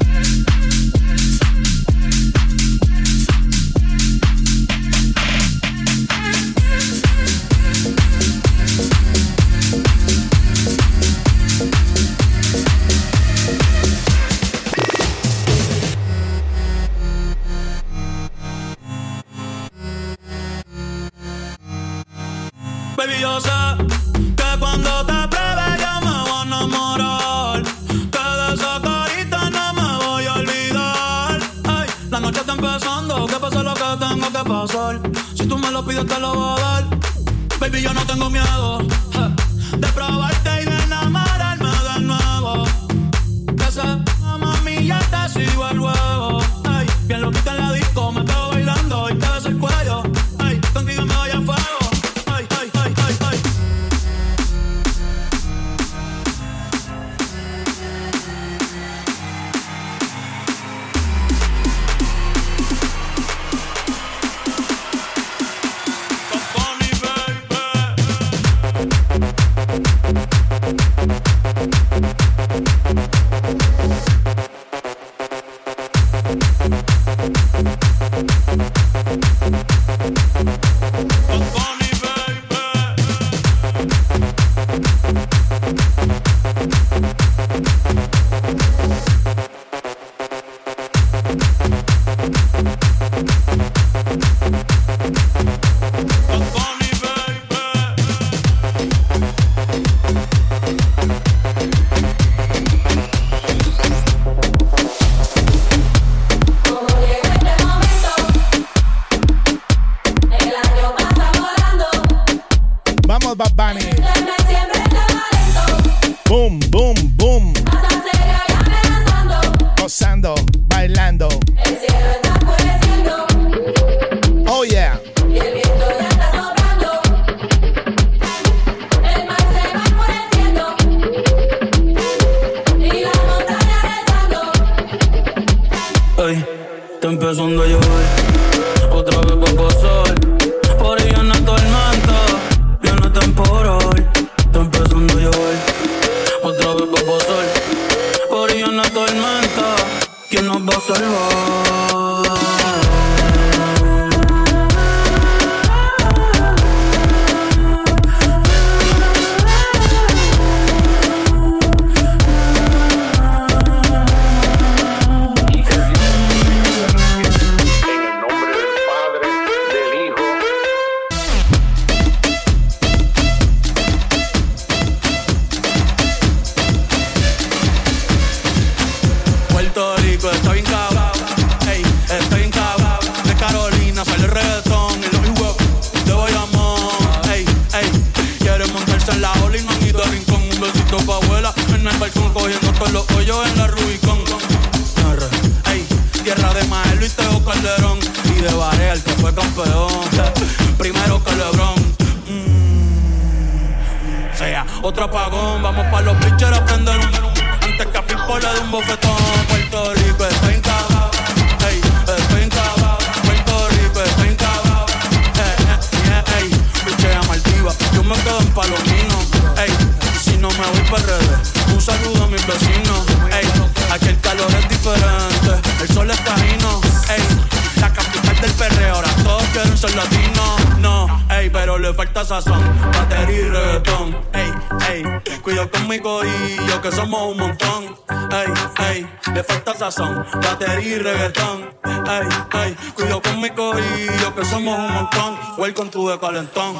F: Baby, yo sé que cuando te pruebe yo me voy a enamorar. Que de esa carita no me voy a olvidar. Ay, la noche está empezando, que pase lo que tengo que pasar. Si tú me lo pides te lo voy a dar. Baby, yo no tengo miedo eh, de probarte y de enamorarme de nuevo. Que se mami, ya te sigo el juego. Ay, bien loquita en la disco, me quedo bailando y te beso el cuello. Ay, contigo me voy a fuego. empezando a llover, otra vez va a pasar. Por ella no tormenta, viene temporal. Está empezando a llover, otra vez va a pasar. Por ella no tormenta, ¿quién nos va a salvar? máquina sale el reggaetón y los hip hop de Bayamón. Ey, ey, quieren montarse en la ola y no han ido a rincón. Un besito pa' abuela en el balcón, cogiendo todos los hoyos en la Rubicón. Ey, tierra de Maelo y Teo Calderón, y de Barea, el que fue campeón, primero que LeBron. Mm, sea otro apagón, vamos pa' los pitchers a prender un, antes que a Pipo le dé un bofetón. Puerto Rico está encabado, ey, está encabado. Puerto Rico está encabado, ey, ey, ey, pichea Maldiva, yo me quedo en Palomino, ey, si no me voy para redes, un saludo a mis vecinos, ey, aquí el calor es diferente, el sol es tajino, ey, la capital del perreo, ahora todos quieren ser latinos, no, ey, pero le falta sazón, batería y reggaetón, ey, ey, cuidado con mi corillo que somos un montón, ey, ey, le falta sazón, batería y reggaetón, ey, ey, cuidado con mi corillo que somos un montón, welcome to the calentón.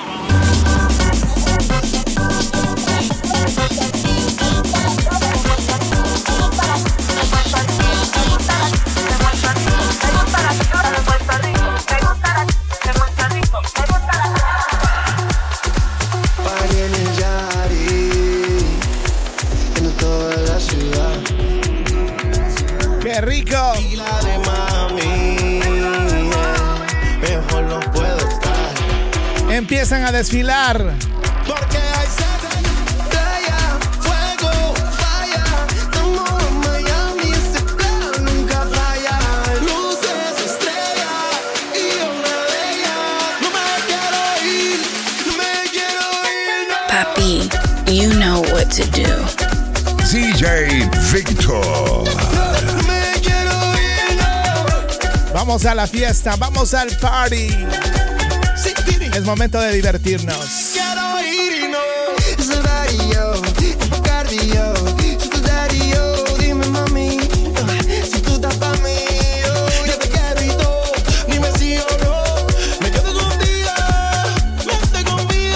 R: Party en el Yari, en toda la ciudad.
B: ¡Qué rico!
R: Y la de mami, mejor no puedo estar.
B: Empiezan a desfilar.
R: Porque hay sed, playa, fuego, falla. Estamos en Miami, ese plan nunca falla. Luces, estrellas y una de ellas. No me quiero ir, no me quiero ir, no.
E: Papi, you know what to do.
A: D J Victor.
R: No me quiero ir, no.
B: Vamos a la fiesta, vamos al party. Es momento de divertirnos.
R: Quiero ir y no. Es el daddy, yo, el cardio. Si tu daddy, yo, dime mami. Si tú estás pa' mí, yo, yo te quiero y todo. Dime sí o no. Me quedo contigo, vente conmigo.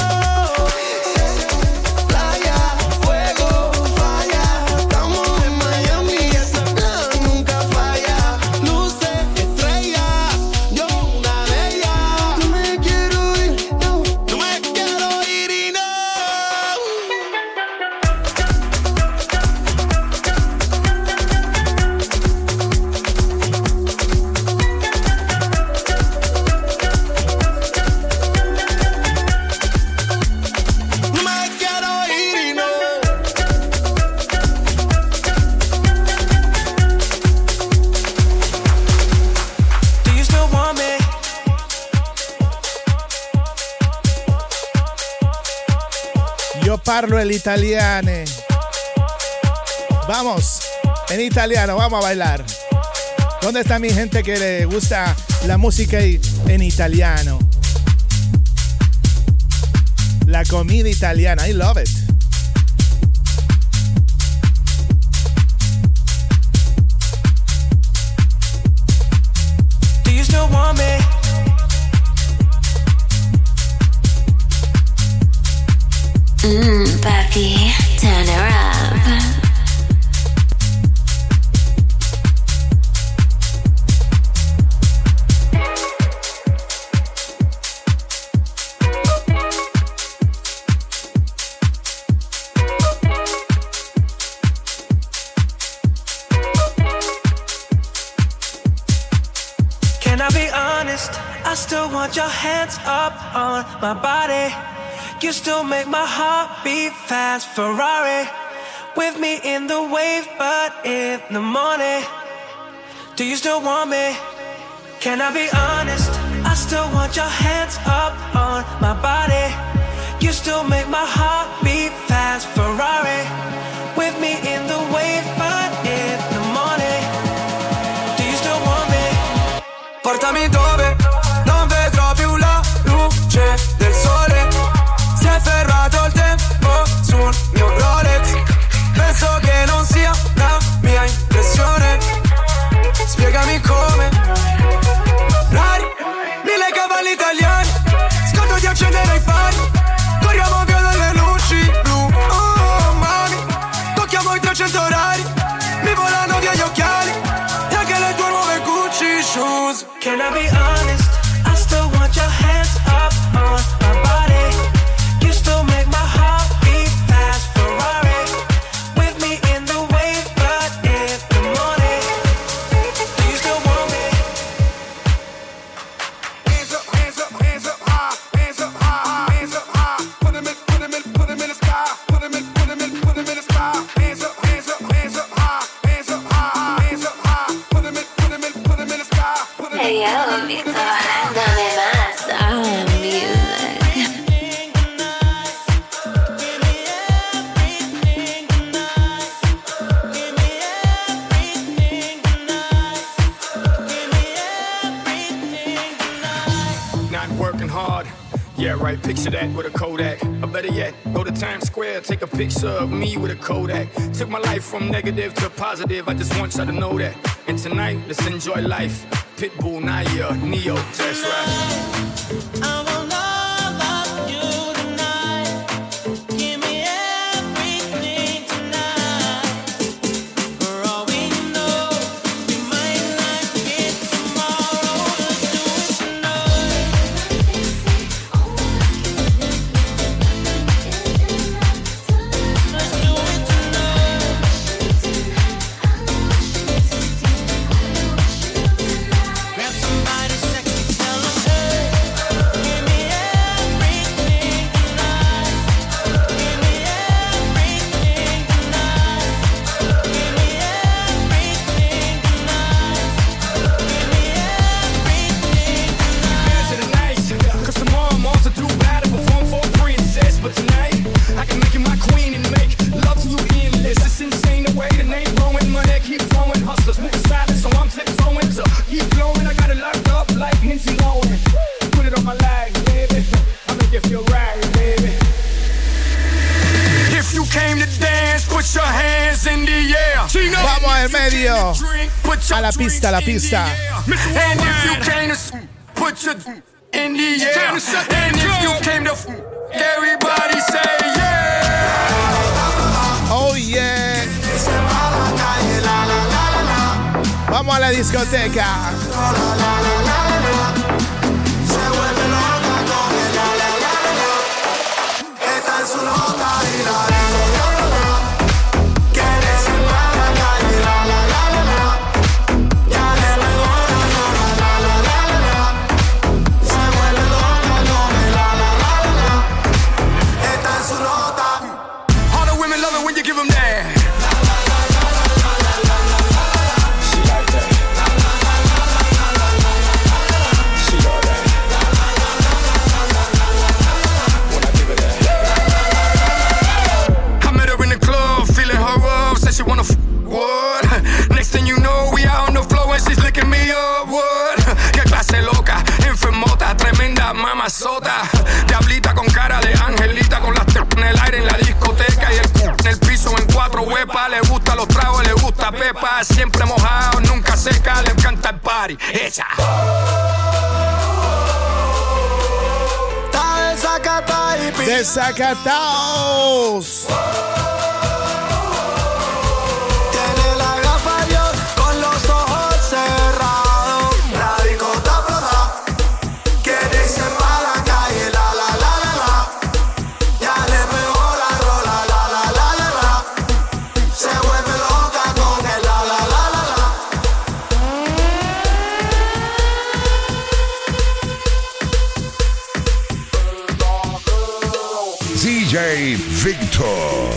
R: Playa, fuego, falla. Estamos en Miami, ese plan nunca falla. Luces, estrellas, yo una de ellas. No me quiero ir, no. No me quiero ir y no. No me quiero ir y no.
G: Do you still want me?
B: Yo parlo el italiano. Vamos, en italiano, vamos a bailar. ¿Dónde está mi gente que le gusta la música y- en italiano? La comida italiana, I love it.
G: Do you still want me?
E: Mmm, papi, turn her up.
G: Can I be honest? I still want your hands up on my body. You still make my heart beat fast. Ferrari with me in the wave, but in the morning. Do you still want me? Can I be honest? I still want your hands up on my body. You still make my heart beat fast. Ferrari with me in the wave, but in the morning. Do you still want me?
L: Portami dove non vedrò più la luce del sole. Si è fermato il tempo sul mio Rolex. Penso che non sia la mia impressione. Spiegami come. Rari, mille cavalli italiani. Scordo di accendere i fari. Corriamo via dalle luci blu. Oh mami, tocchiamo i trecento orari. Mi volano via gli occhiali. E anche le tue nuove Gucci shoes.
S: Can I be honest? I still want your hands up on my body. You still make my heart beat fast. Ferrari with me in the wave, but in the morning. Do you still want me?
M: Hands up, hands up, hands up high, hands up high, hands up high. Put 'em in, put 'em in, put 'em in the sky. Put 'em in, put 'em in, put 'em in the sky. Hands up, hands up, hands up high, hands up high, hands up high. Put 'em in, put 'em in, put 'em in the sky. Put 'em in,
E: Hey, yo, Víctor, dame más sound music.
T: Not working hard. Yeah, right, picture that with a Kodak. Or better yet, go to Times Square, take a picture of me with a Kodak. Took my life from negative to positive, I just want y'all to know that. And tonight, let's enjoy life. Pitbull, Naya, Neo, that's right.
S: I want all of you tonight. Give me everything tonight. For all we know, we might not get tomorrow. Let's do it tonight. Let's do it tonight. Grab somebody sexy, tell 'em, hey, give me everything tonight. Give me everything tonight. Give me everything tonight. Give me everything tonight.
T: To the night, cause tomorrow I'm off to do battle, perform for a princess. But tonight, I can make you my queen and make love to you endless. It's insane the way the name blowing, money keep flowing. Hustlers move silent, so I'm tiptoeing to keep blowing. I got it locked up like Lindsay Lohan. Put it on my line, baby. I make you feel right, baby. If you came to dance, put your hands in the air.
B: Vamos al medio. A la pista, a la pista.
T: And if you came to s- put your in the air. And if you came to f- everybody say yeah.
B: Oh yeah. Vamos a la discoteca.
L: Está en su nota y la la la la la. Quiere ser la la calle, la la la la la. Ya le pegó la la la la la la la. Se vuelve loca con el la la la la la. Está en su nota.
T: All the women love it when you give them that. I met her in the club, feeling her up, said she wanna f- what? Next thing you know, we out on the floor and she's licking me up, what? Qué clase loca, enfermota, tremenda mamazota. Diablita con cara de angelita, con las t- en el aire en la discoteca y el c- en el piso en cuatro huepas. Le gusta los tragos, le gusta pepa, siempre mojado, nunca seca, le encanta el party, hecha.
L: Está desacata y pi-
B: Desacataos.
L: Tiene la gafa yo con los ojos cerrados. La discota explota. Quiere irse pa' la calle, la la la la la. Ya le pegó la rola, la la la la la. Se vuelve loca con el la la la la la.
A: D J Victor.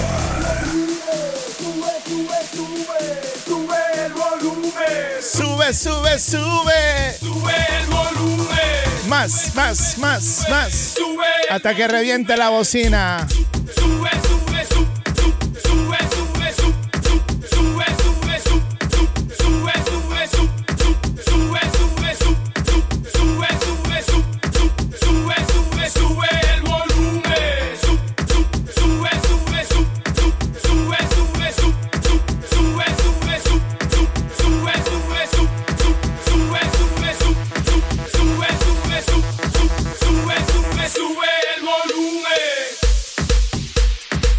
B: Sube, sube, sube.
T: Sube el volumen.
B: Más, más, más, más.
T: Sube.
B: Hasta que reviente la bocina.
T: Sube, sube, sube, sube, sube, sube, sube, sube, sube, sube, sube, sube, sube, sube, sube, sube, sube, sube, sube, sube el volumen. Sube, sube, sube, sube, sube, sube, sube, sube, sube, sube, sube, sube, sube, sube, sube, sube el volumen.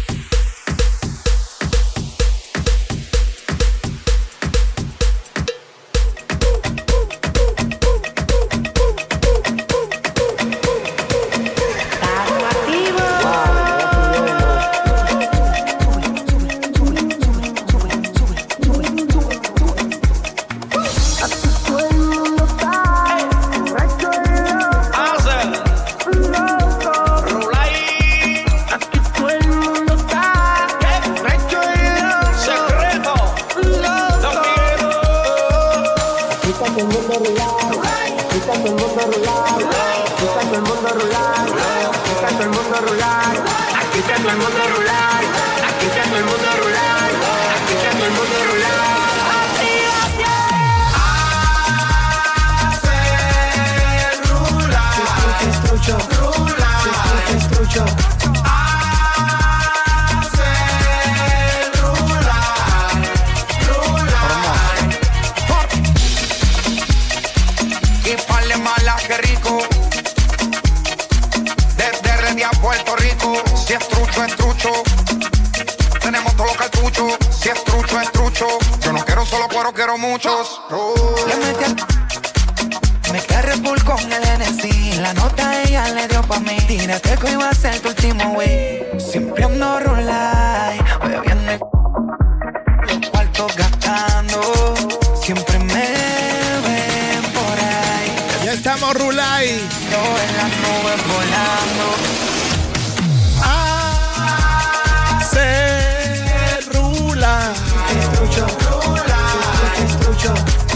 U: mundo rular, aquí está todo el mundo rular, aquí está todo el mundo rular, aquí está todo el mundo rular, aquí está todo el mundo rular. Trucho, rula, se escucha trucho. Hace rula, rula.
Q: Y parle mala, que rico. Desde Redia a Puerto Rico. Si es trucho, es trucho. Tenemos todos los cartuchos. Si es trucho, es trucho. Yo no quiero solo cuero, quiero muchos.
G: Le metí al... Me quedé Red Bull con el N S I. La nota ella le dio pa' mí. Tírate que iba a ser tu último wey. Siempre ando rulay, bebiendo y los cuartos gastando. Siempre me ven por ahí.
B: Ya estamos rulay.
G: Yo en las nubes volando.
B: Ah, se rula.
U: Es trucho, rula, es trucho.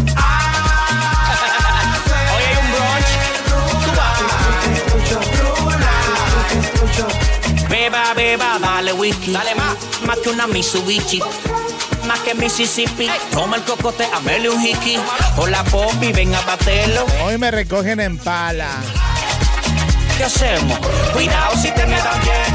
V: Beba, beba, dale whisky. Dale más. Más que una Mitsubishi. Más que Mississippi. Toma el cocote, amele un hiki. Hola, Poppy, ven a baterlo.
B: Hoy me recogen en pala.
V: ¿Qué hacemos? Cuidado si te me dan bien.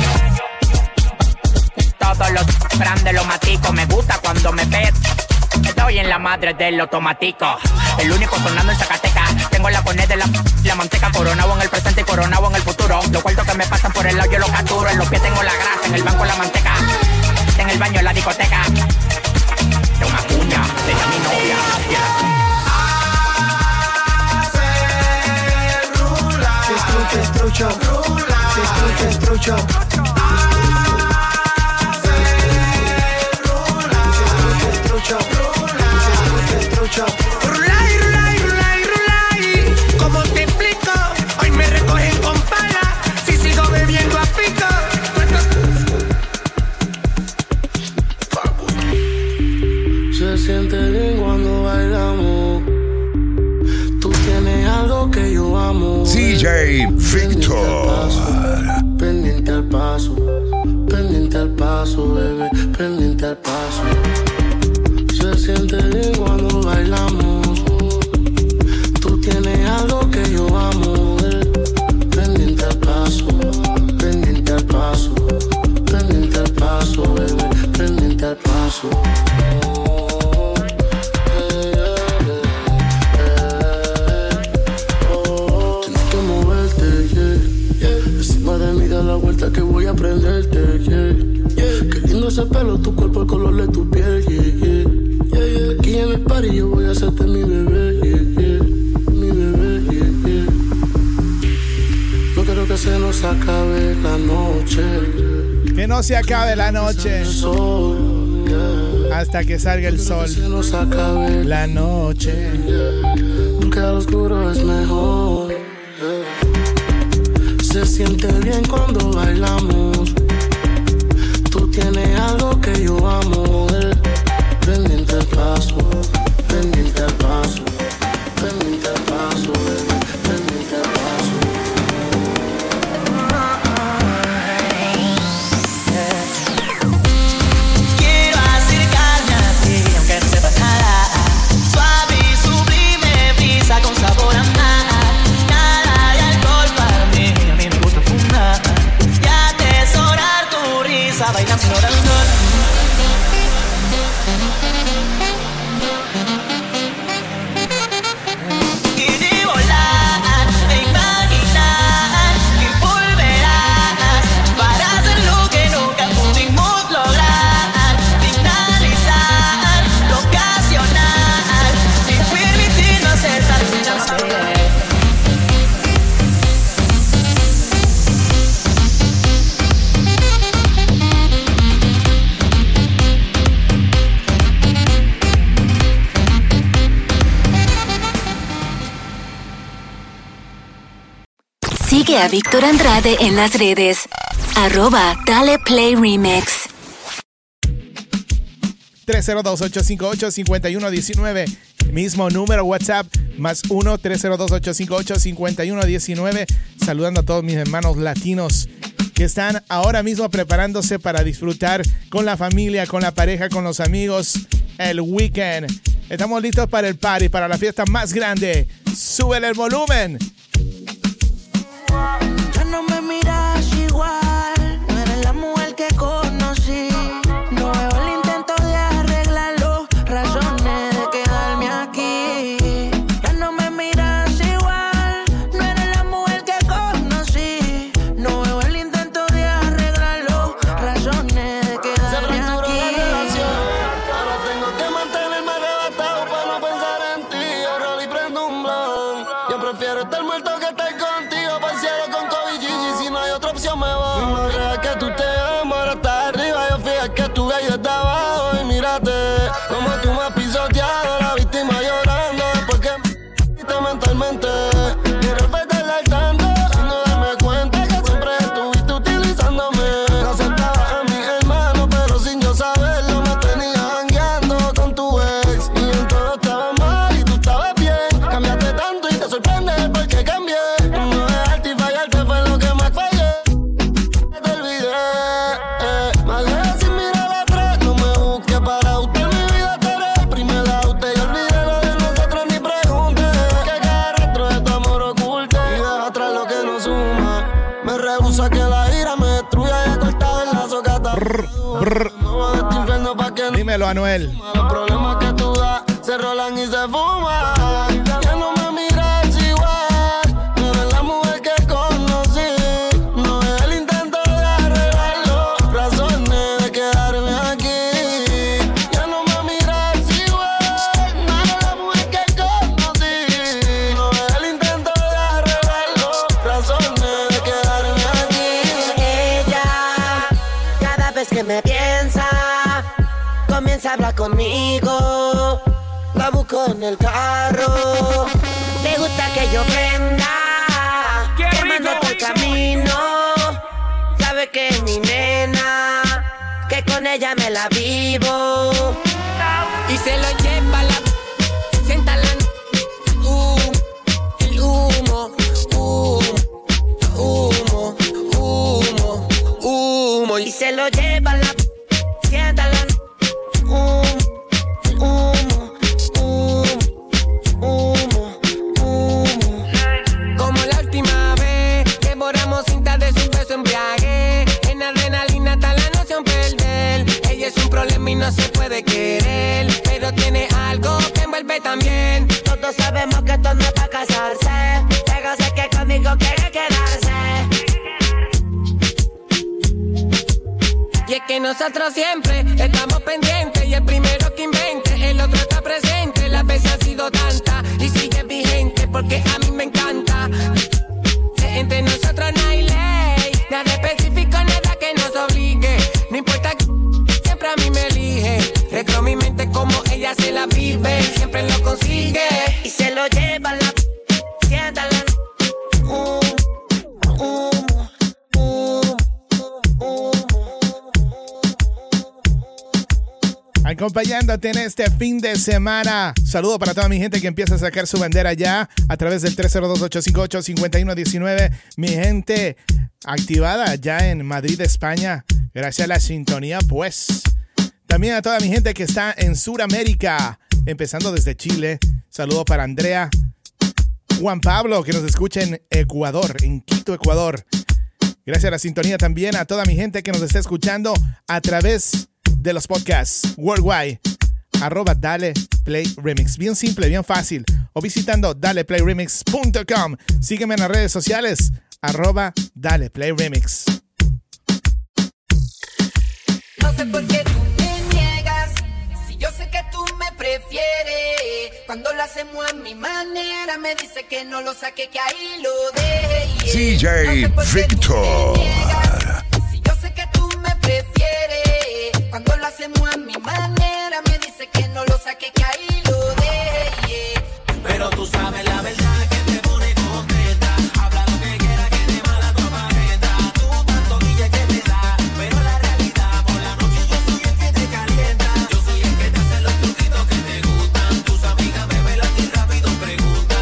V: Todos los grandes los matico. Me gusta cuando me ves. Estoy en la madre de los tomaticos. El único sonando en Zacatecas. Tengo la poned de la, la manteca. Coronado en el presente y coronado en el futuro. Los cuartos que me pasan por el lado yo los capturo. En los pies tengo la grasa, en el banco la manteca. En el baño la discoteca. De una cuña, de ella mi novia.
U: Se escucha, es trucho, se escucha, es trucho.
G: Rulay, rulay, rulay, rulay. ¿Cómo te explico? Hoy me recogen con pala. Si sigo bebiendo a pico.
U: Se siente bien cuando bailamos. Tú tienes algo que yo amo.
A: D J Victor.
U: Pendiente al paso, pendiente al paso, bebé, pendiente al paso. Se siente bien cuando bailamos. Tú tienes algo que yo amo. Eh. Pendiente al paso, pendiente al paso, pendiente al paso, bebé, pendiente al paso. Tienes que moverte, yeah, yeah. Encima de mí da la vuelta que voy a prenderte, yeah, yeah. Qué lindo ese pelo, tu cuerpo, el color de tu piel, yeah, yeah. Yeah, yeah. Aquí en el party yo voy a hacerte mi bebé, yeah, yeah. Mi bebé, yeah, yeah. No quiero que se nos acabe la noche.
B: Que no se acabe la noche.
U: Sol, yeah.
B: Hasta que salga el sol.
U: Que se nos acabe
B: la noche.
U: Yeah. Porque al oscuro es mejor. Yeah. Se siente bien cuando bailamos. Tú tienes algo que yo amo, eh. Pendiente al paso, pendiente al paso, pendiente al paso, bebé, pendiente al paso.
G: Quiero acercarme a ti, aunque no sepas nada. Suave y sublime, brisa con sabor a mar. Nada de alcohol para mí, a mí me gusta fumar. Y atesorar tu risa, bailando sin hora al sol.
E: Sigue a Víctor Andrade en las redes. Arroba Dale Play Remix.
B: tres cero dos, ocho cinco ocho, cinco uno uno nueve. Mismo número WhatsApp Más uno tres cero dos, ocho cinco ocho, cinco uno uno nueve. Saludando a todos mis hermanos latinos que están ahora mismo preparándose para disfrutar con la familia, con la pareja, con los amigos el weekend. Estamos listos para el party, para la fiesta más grande. ¡Súbele el volumen!
C: Ya no me miras igual, no eres la mujer que conocí. No veo el intento de arreglarlo, razones de quedarme aquí. Ya no me miras igual, no eres la mujer que conocí. No veo el intento de arreglarlo, razones de quedarme aquí.
U: Ahora tengo que mantenerme arrebatado para no pensar en ti. Ahorro y prendo un blog. Yo prefiero estar muerto que estar contigo. Para el cielo con COVID y si no hay otra opción me voy. No creas que tú te amas, ahora estás arriba. Yo fíjate que tú ahí desde abajo. Y mírate como tú me has pisoteado. La víctima llorando después que me quité mentalmente. Quiero respetarle al tanto sin no darme cuenta que siempre estuviste utilizándome. No aceptaba a mi hermano, pero sin yo saberlo me tenía jangueando con tu ex. Y en todo estaba mal y tú estabas bien. Cambiaste tanto y te sorprende porque cambié. No dejarte y fallarte fue lo que más fallé. Te olvidé, eh. Me alejé sin mirar atrás. No me busques para usted, mi vida te reprimí la usted. Y olvidé lo de nosotros ni pregunté. Que cada rastro de tu amor oculte y deja atrás lo que nos suma. Me rehúso a que la ira me destruya y he cortado el lazo que ata. Me voy de este infierno pa' que no.
B: Dímelo, Anuel.
U: Los problemas que tú das se rolan y se fuman. Ya no me miras igual, no eres la mujer que conocí. No es el intento de arreglarlo, razones de quedarme aquí. Ya no me miras igual, no eres la mujer que conocí. No es el intento de arreglarlo, razones de quedarme aquí.
C: Ella, cada vez que me piensa, comienza a hablar conmigo. La busco en el carro. Le gusta que yo prenda, quemando todo el camino. Sabe que es mi nena, que con ella me la vivo.
O: Y se lo lleva la. Siéntala. Uh, el humo, humo, humo, humo, humo.
C: Y se lo lleva la. Siéntala. Humo, humo, humo, humo, humo.
O: Como la última vez que borramos cinta de su beso embriague. En adrenalina está la noción perder. Ella es un problema y no se puede querer, pero tiene algo que envuelve también.
C: Todos sabemos que esto no es para casarse, pero sé que conmigo quiere quedarse.
O: Y es que nosotros siempre estamos pendientes. Y el primero que invente, el otro está presente. Las veces ha sido tanta y sigue vigente porque a mí me encanta. Entre nosotros no hay ley, nada específico, nada que nos obligue. No importa que siempre a mí me elige. Retro mi mente como ella se la vive, siempre lo consigue.
C: Y se lo lleva la. Siéntala. Humo, humo, humo, humo.
B: Acompañándote en este fin de semana. Saludo para toda mi gente que empieza a sacar su bandera ya a través del tres cero dos, ocho cinco ocho, cinco uno uno nueve. Mi gente activada ya en Madrid, España. Gracias a la sintonía, pues. También a toda mi gente que está en Sudamérica, empezando desde Chile. Saludo para Andrea, Juan Pablo, que nos escucha en Ecuador, en Quito, Ecuador. Gracias a la sintonía también a toda mi gente que nos está escuchando a través de los podcasts worldwide. Arroba Dale Play Remix. Bien simple, bien fácil. O visitando dale play remix punto com. Sígueme en las redes sociales. Arroba Dale Play Remix.
I: No sé por qué tú me niegas, si yo sé que tú me prefieres. Cuando lo hacemos a mi manera, me dice que no lo saque, que ahí lo deje.
A: D J
I: No sé por qué tú
A: Victor.
I: me niegas, si yo sé que tú me prefieres. Cuando lo hacemos a mi manera, me dice que no lo saque, que ahí lo deje.
F: Pero tú sabes la verdad que te pone contenta. Habla lo que quiera, que te mala tu amamenta. Tú tanto guille que te da, pero la realidad por la noche yo soy el que te calienta. Yo soy el que te hace los truquitos que te gustan. Tus amigas me velan y rápido preguntan.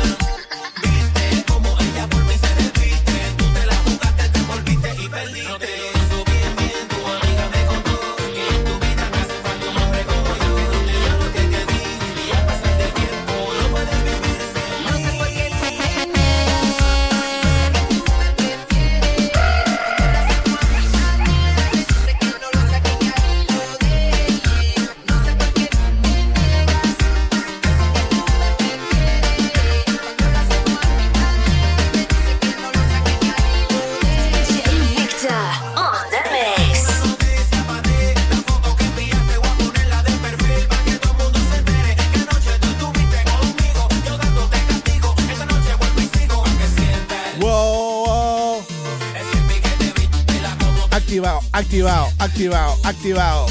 B: oh. Activado, activado, activado, activado.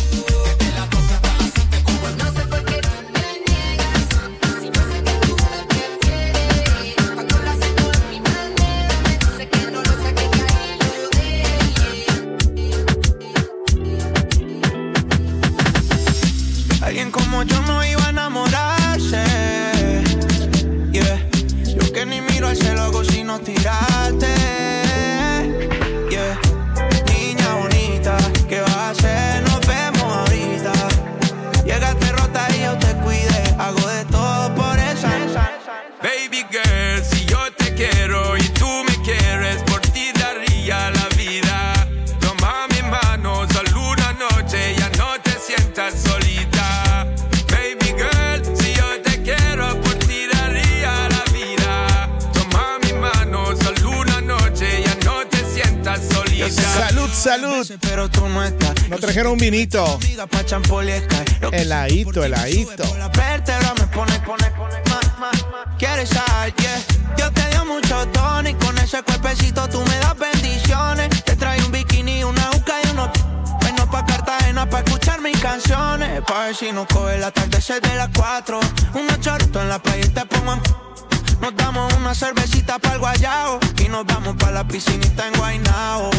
G: Alguien como yo no iba a enamorarse. Yeah. Yo que ni miro al cielo hago sino tirarte. Yeah. Niña bonita, ¿qué vas a hacer? Nos vemos ahorita. Llegaste rota y yo te cuidé. Hago de todo por esa.
J: Baby girl, si yo te quiero y tú me quieres, por ti daría la vida. Toma mi mano, solo una noche, ya no te sientas solita. Baby girl, si yo te quiero, por ti daría la vida. Toma mi mano, solo una noche, ya no te sientas solita.
B: Salud, salud.
G: Pero tú no estás.
B: Nos trajeron un vinito. Heladito, heladito.
G: La vértebra me pone, pone, pone, más, más. Quieres sal, yeah. Yo te dio mucho tono y con ese cuerpecito tú me das bendiciones. Te trae un bikini, una uca y unos. Vengo pa' Cartagena pa' escuchar mis canciones. Pa' ver si nos coge el atardecer de las cuatro. Unos choritos en la playa y te pongo en. Nos damos una cervecita pa'l guayao y nos vamos pa' la piscinita en Guaynao.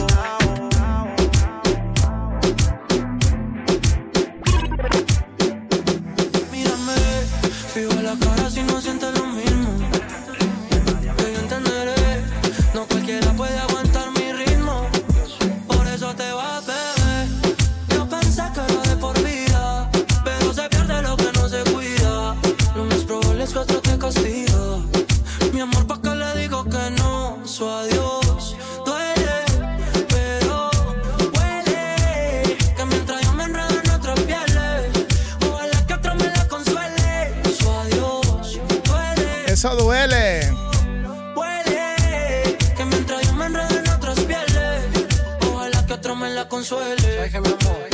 G: Mírame, fijo en la cara si no sientes lo mismo. Que yo entenderé, no cualquiera puede aguantar mi ritmo. Por eso te vas, bebé. Yo pensé que era de por vida, pero se pierde lo que no se cuida. Lo más probable es que otro te castiga. Mi amor, ¿pa' qué le digo que no? Su adiós duele, pero huele. Que mientras yo me enredo en otras pieles, ojalá que otro me la consuele. Su adiós duele.
B: Eso duele.
G: Huele. Que mientras yo me enredo en otras pieles, ojalá que otro me la consuele. Déjame amor.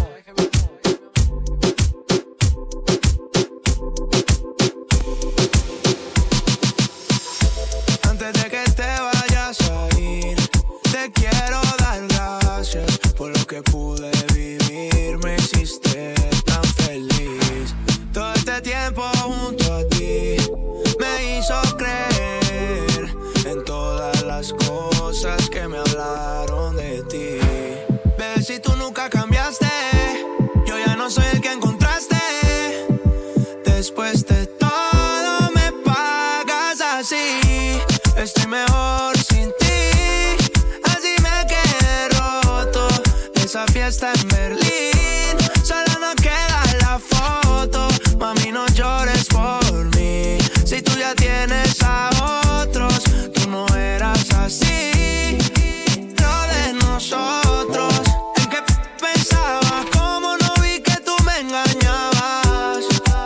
G: Antes de que te vayas a ir, te quiero dar gracias por lo que pude vivir. Me hiciste tan feliz. Todo este tiempo junto a ti me hizo creer en todas las cosas que me hablaron de ti. Bebé, si tú nunca cambiaste, yo ya no soy el que encontraste. Después de todo me pagas así. Estoy mejor sin ti, así me quedé roto. Esa fiesta en Berlín, solo no queda la foto. Mami, no llores por mí, si tú ya tienes a otros. Tú no eras así, lo de nosotros. ¿En qué pensabas? ¿Cómo no vi que tú me engañabas?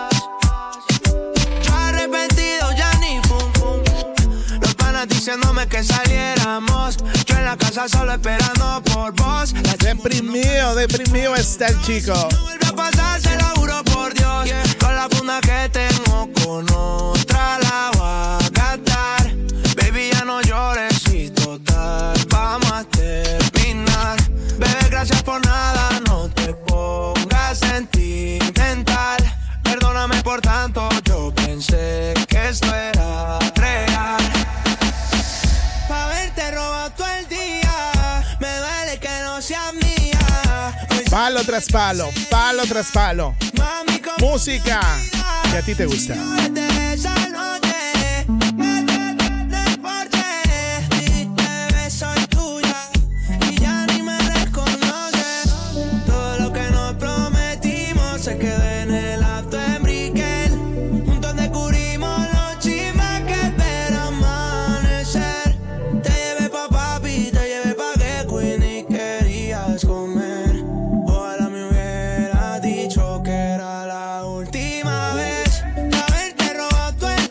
G: Yo arrepentido ya ni pum pum. Los panas diciéndome que saliéramos. Yo en la casa solo esperando por vos. La
B: Deprimido, deprimido está el chico.
G: no vuelve a pasar, se lo juro por Dios. Yeah. Con la funda que tengo con otra la voy a gastar. Baby, ya no llores y total vamos a terminar. Bebé, gracias por nada, no te pongas sentimental. Perdóname por tanto, yo pensé que esto era real. Pa' verte robado todo el día, me duele que no seas mía.
B: Palo tras palo, palo tras palo.
G: Mami,
B: Música que a ti te gusta.
G: desde esa noche me traté por ti. Y bebé, soy tuya y ya ni me reconoces. Todo lo que nos prometimos se quedó en el acto en Brickell. Juntos descubrimos los chismes que espera amanecer. Te llevé pa' papi, te llevé pa' que Queen y querías comer. Ojalá me hubiera dicho que era la última vez. Haberte robado todo el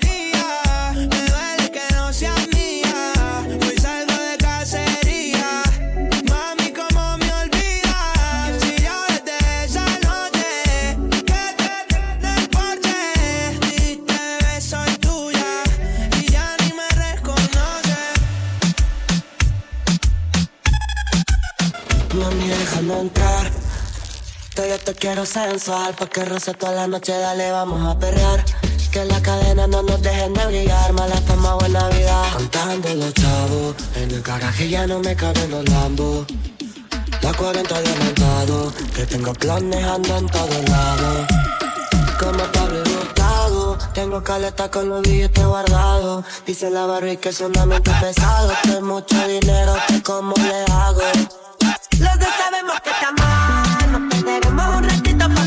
U: Mami, déjame entrar. Te, yo te quiero sensual, pa' que roce toda la noche, dale, vamos a perrear. Que las cadenas no nos dejen de brillar, mala fama, buena vida. Contando los chavos, en el garaje ya no me caben los lambos. La cuarenta diamantado, que tengo planes, ando en todos lados. Como Pablo Hurtado, tengo caleta con los billetes guardados. Dice la Barbie que son una mente pesado, que mucho dinero, que cómo le hago.
C: Los dos sabemos que está mal, nos perderemos un ratito más.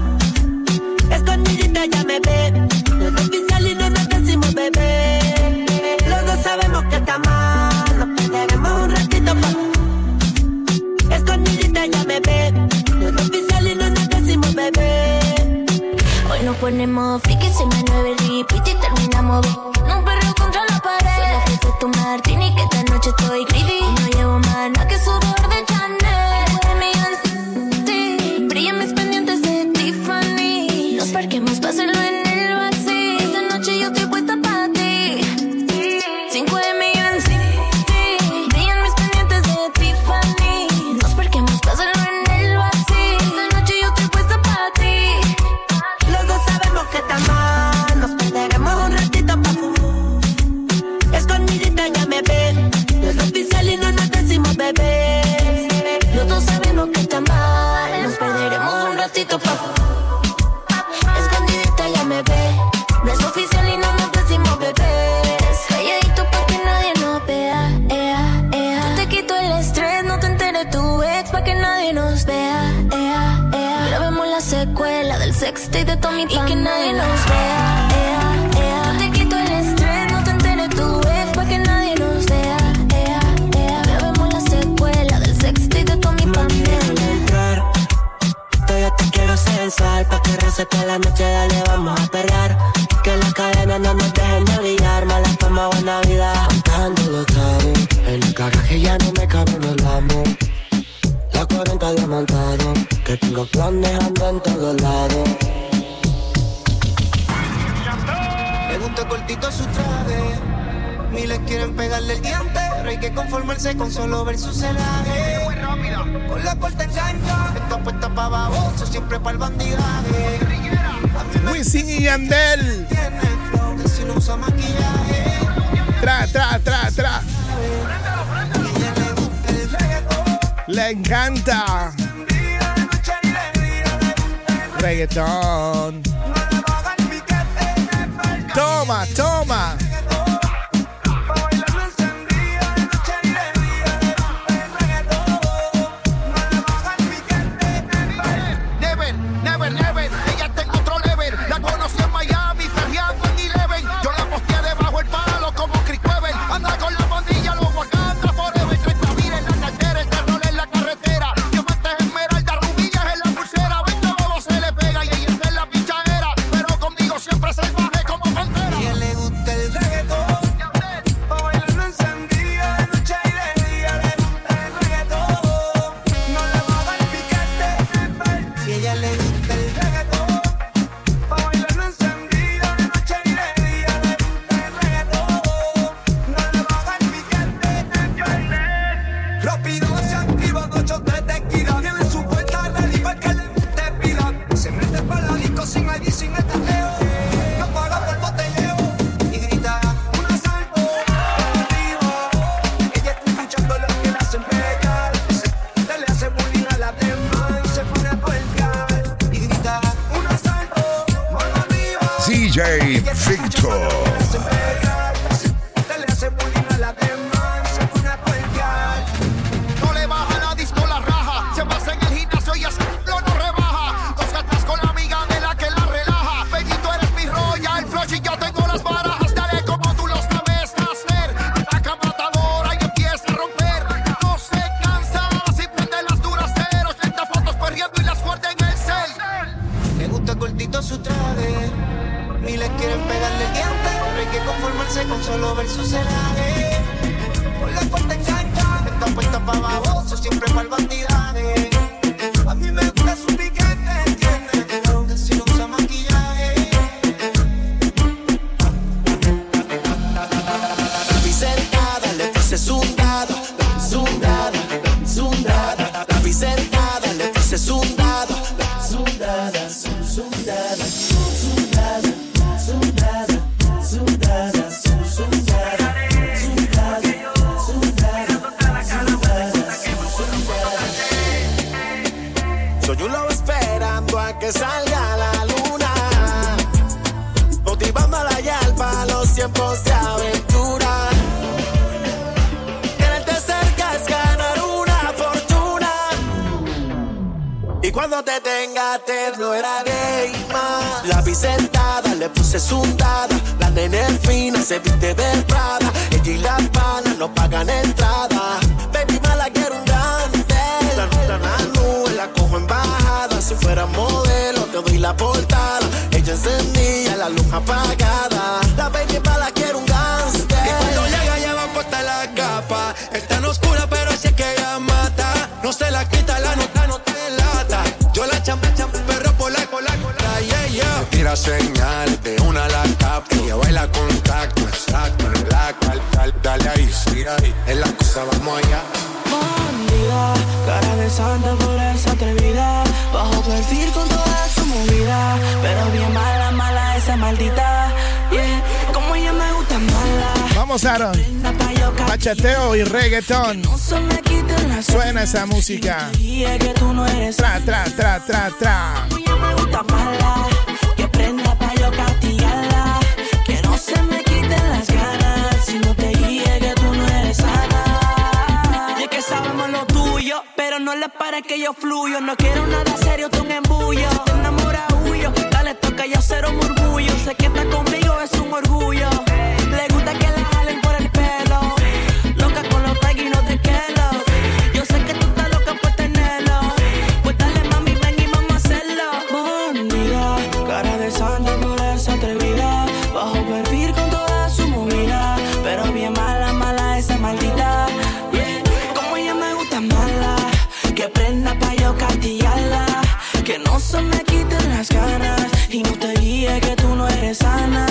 C: Escondidita ya me ve, no es oficial y no nos decimos bebé. Los dos sabemos que está mal, nos perderemos un ratito más. Escondidita ya me ve, no es oficial y no nos decimos bebé.
H: Hoy nos ponemos friki, se me nueve repeat y terminamos. No perreo contra la pared. Soy la fiesta tu martini, que esta noche estoy greedy. No llevo más nada que sudor de Chanel. Sí, brillan mis pendientes de Tiffany. Nos parquemos pa' hacerlo en el backseat. Esta noche yo estoy puesta pa' ti. Cinco de millón, sí, sí. Brillan mis pendientes de Tiffany. Nos parquemos pa' hacerlo en el backseat. Esta noche yo estoy puesta pa' ti.
C: Los dos sabemos que está mal, nos perderemos un ratito pa' escondidita ya me ve, no es oficial y no nos decimos bebé.
H: Los dos sabemos que está mal, nos perderemos un ratito pa' escondidita ya me ve, no es oficial y no nos decimos bebés. Calladito pa' que nadie nos vea, ea, ea. Yo te quito el estrés, no te entere tu ex pa' que nadie nos vea, ea, ea. Grabemos la secuela del sextape de Tommy Pan y que nadie nos vea, ea, ea. Yo te quito el estrés, no te entere tu ex pa' que nadie nos vea, ea, ea. Grabemos la secuela del sextape de Tommy Pan.
U: Déjame entrar. Todavía te quiero sensual, pa' que roce toda la noche, dale, vamos a perrear. Que las cadenas no nos dejen de brillar, mala fama, buena vida. Contando los chavos, en el garaje ya no me caben los lambos. La cuarenta diamantado, que tengo planes, ando en todos lados.
G: Le gusta cortito su traje, miles quieren pegarle el diente, pero hay que conformarse con solo ver su celaje. Muy rápida, con la corta engancha, está puesta pa' baboso, siempre pa' el bandidaje.
B: Wisin y Yandel.
G: Tiene flow, que si no usa maquillaje.
B: Tra, tra, tra, tra. Le encanta. Reggaetón. Toma, toma.
Q: Never, never, never. Ella está en otro level. La conocí en Miami, perreando en Eleven. Yo la posteé debajo el palo como Chris Webber. Anda con la pandilla, los Wakanda forever. treinta mil en la cartera, el terror en la carretera. Diamantes esmeralda, rubillas en la pulsera. veinte bobos se le pega y ella está en la pichadera. Pero conmigo siempre salvaje como pantera.
G: Y a él le gusta el reggaetón, pa' bailarlo encendida de noche y de día. Le gusta el reggaetón, no le baja el piquete. Si a ella le gusta el reggaetón, pa' bailarlo encendida de noche y de día. Le gusta el reggaetón, no le baja el piquete. Rápido se activa, dos shots de tequila. Tiene su puerta ready pa' que le te pila. Se mete pa' la disco sin I D, sin estateo. No paga por botelleo y grita un asalto arriba. Ella está escuchando lo que le hacen pegar. Se le hace bullying a la demás y se pone a puercar. Y grita un asalto mano arriba.
A: D J Victor.
G: Se le hace bullying a la demás y se pone a puercar.
Q: No le baja la disco, la raja. Se pasa en el gimnasio y así lo no rebaja. Dos gatas con la amiga de la que la relaja. Bellito, eres mi royal flush y yo tengo las barajas. Dale como tú lo sabes hacer. Ataca matadora y empieza a romper. No se cansa si prende las duras ceros. Lenta fotos perreando y las guarda en el cel.
G: Le gusta cortito su traje, miles quieren pegarle
U: que salga la luna, motivando a la yalpa a los tiempos de aventura. Tenerte cerca es ganar una fortuna, y cuando te tenga te lo haré más. La vi sentada, le puse sundada, la nena es fina, se viste de Prada. Ella y la pana no pagan entrada. Baby mala quiero un grande, la, la, la nube la cojo en bajada. Si fuera modelo te doy la portada. Ella encendía, la luz apagada. La baby mala quiero un gangster.
K: Y cuando llega ya va puesta la capa. Es tan oscura pero así es que ella mata. No se la quita, la nota no te lata. Yo la champa, champa, perro por la cola, cola, yeah, yeah.
N: Me tira señal, de una la capto. Ella baila con tacto, exacto, en el acto. Dale, dale, dale ahí, sí, ahí. Es la cosa, vamos allá.
C: Bandida, cara de santa por esa atrevida. Bajo perfil con toda su movida. Pero bien mala, mala esa maldita. Yeah, como ella me gusta mala.
B: Vamos, Aaron. Bachateo y reggaetón. Suena esa música. Tra, tra, tra, tra, tra.
C: Como ella me gusta mala. Que prenda pa' yo castigarla. Que no se me quiten las ganas. Si no te guíe que tú no eres sana. Y es que sabemos lo tuyo, pero no le pare que yo fluyo. No quiero nada serio, tú un embullo. Si te enamoras, huyo. Dale, toca yo cero murmullo. Sé que está conmigo, es un orgullo. Le gusta que la jalen por el pelo. Loca con los tags y no te quedo. Yo sé que tú estás loca por tenerlo. Pues dale, mami, ven y vamos a hacerlo. Bandida, cara de santa por esa atrevida. Bajo perfil con toda su movida. Pero bien mala, mala esa maldita. Yeah, como ella me gusta mala. Que prenda pa' yo castigarla. Que no se me quiten las ganas. Y no te guíe que tú no eres sana.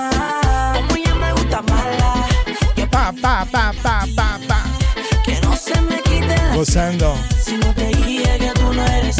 C: Como ella me gusta mala. Que
B: pa, pa, pa, pa, pa, pa.
C: Que no se me quiten las
B: Gozando.
C: ganas. Si no te guíe que tú no eres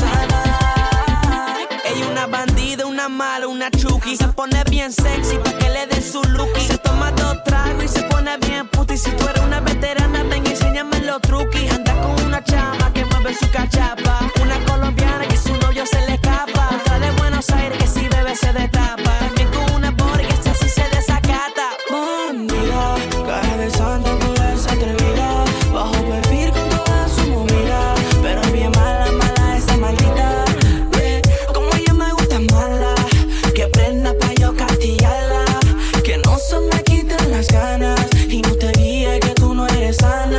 C: sana. Ella una bandida, una mala, una chuki. Se pone bien sexy pa' que le den su lookie. Se toma dos tragos y se pone bien puti. Si tú eres una veterana, ven y enséñame los truquis. Anda con una chama que mueve su cachapa. Una colombiana que su novio se le escapa. Otra de Buenos Aires que si bebe se destapa. También con una bori que esta sí se desacata. Bandida, cara de santa por esa atrevida. Bajo perfil con toda su movida. Pero bien mala, mala esa maldita. Yeah, como ella me gusta mala. Que prenda pa' yo castigarla. Que no se me quiten las ganas. Y no te guíe que tú no eres sana.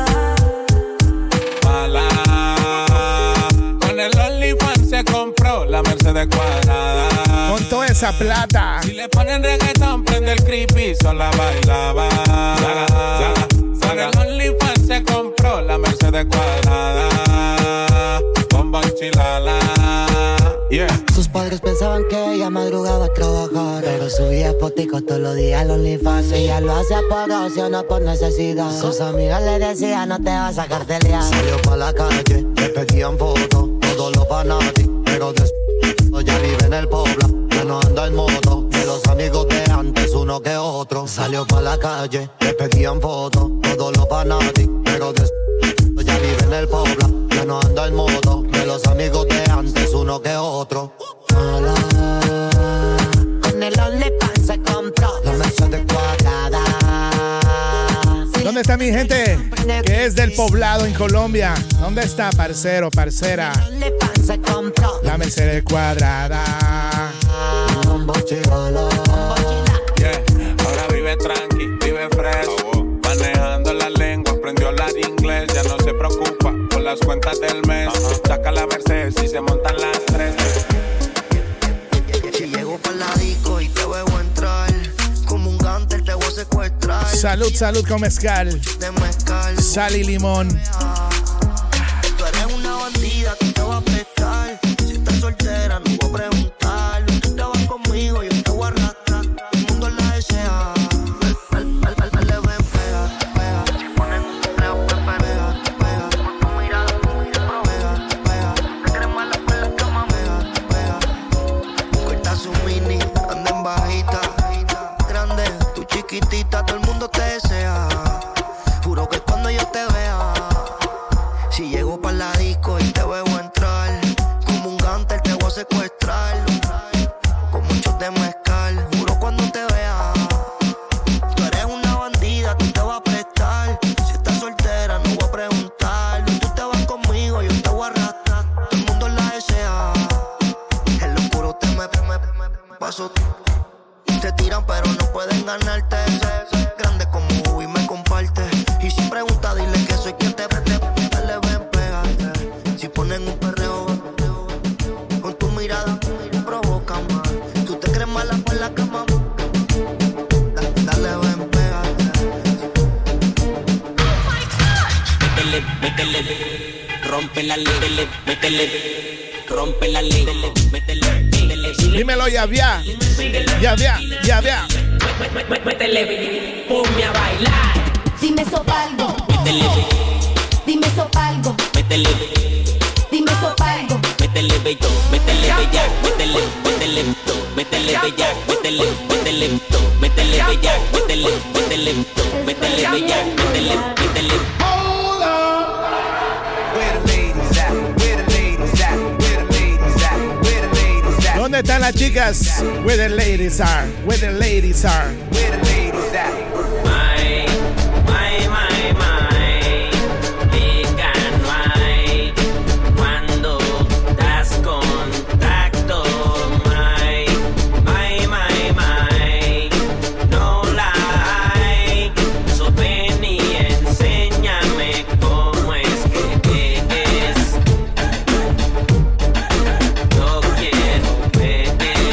W: Mala. Con el OnlyFans se compró la Mercedes cuadrada.
B: Con toda esa plata.
W: Si le ponen reggaetón, prende el creepy, sola bailaba. Saga, saga, saga. Con el OnlyFans se compró la Mercedes cuadrada. Bomba enchilada. Yeah.
X: Sus padres pensaban que ella madrugaba a trabajar, pero subía fotico todos los días al OnlyFans. Ella lo hacía por ocio, no por necesidad. Sus amigas le decían, no te vas a cartelear.
U: Salió pa' la calle, le pedían fotos, todos los fanáticos, pero después ya vive en el Pobla, ya no anda en moto. De los amigos de antes, uno que otro. Salió pa' la calle, le pedían fotos, todos los fanáticos, pero después ya vive en el Pobla, ya no anda en moto. De los amigos de antes, uno que otro.
X: Mala. Con el OnlyFans se compró la Mercedes cuadrada.
B: ¿Dónde está mi gente que es del Poblado en Colombia? ¿Dónde está, parcero, parcera? La Mercedes cuadrada.
W: Yeah. Ahora vive tranqui, vive fresco. Manejando la lengua, aprendió a hablar inglés. Ya no se preocupa por las cuentas del mes. Saca la Mercedes y se montan las tres.
U: Si llego pa' la disco y te veo entrar, como un gánter te voy a secuestrar.
B: Salud, salud con mezcal.
U: De mezcal.
B: Sal y limón.
U: Tú eres una bandida, tú te vas a prestar. Si estás soltera, no voy a preguntar. Tú te vas conmigo, yo te voy a arrastrar. El mundo la desea. Al, al, al, al, le ven, pega, pega. Ponen un complejo, pega, pega, pega. Por tu mirada, tu mirada, pega, pega. Te crees mala por la cama, pega, pega. Corta su mini, anda en bajita. Grande, tu chiquitita, todo el mundo te desea. Juro que cuando yo te vea, si llego pa' la disco y te veo entrar,
D: métele, métele, rompe la ley, métele, rompe la ley, métele, métele.
B: Dímelo, ya vea, ya vea, ya vea.
D: Métele, ponme a bailar.
M: Dime sopalgo,
D: Métele,
M: dime sopalgo,
D: métele,
M: dime sopalgo.
D: métele bello, métele bella, métele, métele, métele bella, métele, métele, métele bella, métele, métele, métele bella, métele, métele.
P: Hold on. Where the ladies at? Where the ladies at? Where the ladies at? Where the ladies at?
B: ¿Dónde están las chicas? Where the ladies are, where the ladies are.
P: Where the ladies at?
D: My, my, my, my, diga no hay cuando das contacto. My, my, my, my, no la hay. So ven y enséñame cómo es que es. Yo quiero ver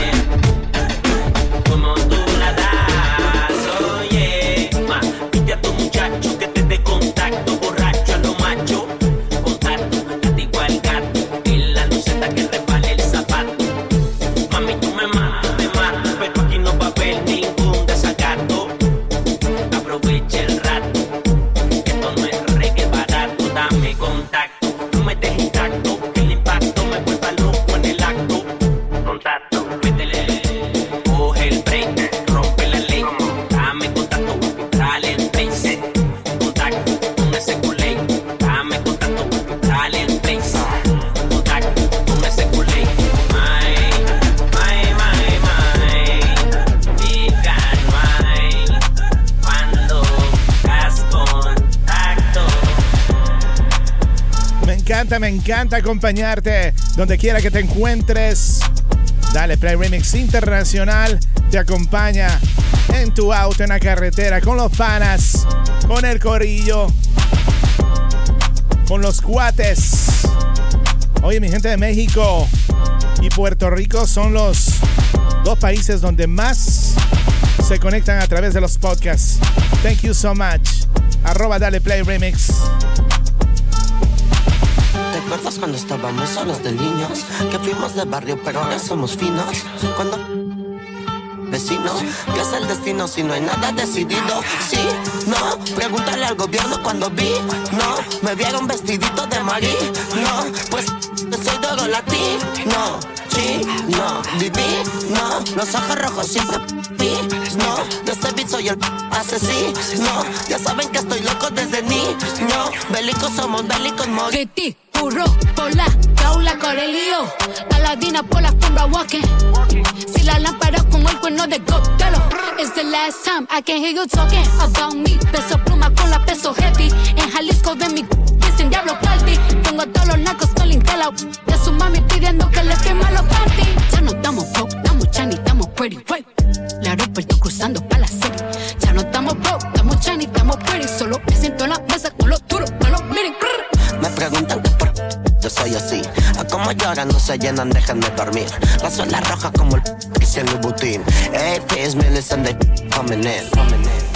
D: cómo tú la das. Oye, ma, pide a tu muchacho que te dé contacto, borracho a lo macho. Contacto, gato igual gato, y la luceta que resbale el zapato. Mami, tú me matas, me matas, pero aquí no va a haber ningún desacato. Aprovecha el rato, que esto no es reggae barato. Dame contacto, no me dejes intacto, que el impacto me vuelva loco en el acto. Contacto, métele, coge el break, rompe la ley. Dame contacto, dale el place. Contacto con ese culé, dame contacto, dale el place. Contacto con ese culé. My, my, my, my, diga no hay cuando das contacto.
B: Me encanta, me encanta acompañarte donde quiera que te encuentres. Dale Play Remix Internacional te acompaña en tu auto, en la carretera, con los panas, con el corillo, con los cuates. Oye, mi gente de México y Puerto Rico son los dos países donde más se conectan a través de los podcasts. Thank you so much. Arroba Dale Play Remix.
X: ¿Te acuerdas cuando estábamos solos de niños? Que fuimos de barrio pero ahora somos finos. Cuando vecino, ¿qué es el destino si no hay nada decidido? Sí, no, pregúntale al gobierno cuando vi. No, me vieron vestidito de marí. No, pues soy de oro latino. Sí, no, viví, no, los ojos rojos siempre vi. No, de este beat soy el asesino. Ya saben que estoy loco desde niño. Bélicos somos bélicos, morir.
R: Burro por la jaula con el lío, Aladina por la alfombra walking. Si la lámpara con el cuerno de Gotelo. It's the last time I can hear you talking about me. Peso pluma con la peso heavy. En Jalisco de mi dicen diablo party. Tengo a todos los narcos con la intela de su mami pidiendo que le firma los panties. Ya no estamos broke, estamos shiny, estamos pretty, right? El aeropuerto cruzando pa' la serie. Ya no estamos broke, estamos shiny, estamos pretty. Solo me siento en la mesa con los duros, con los miren.
X: Me preguntan que por yo soy así. A como lloran no se llenan, dejan de dormir. La suela roja como el que en Louboutin. Hey, please, me listen, they coming in, coming in.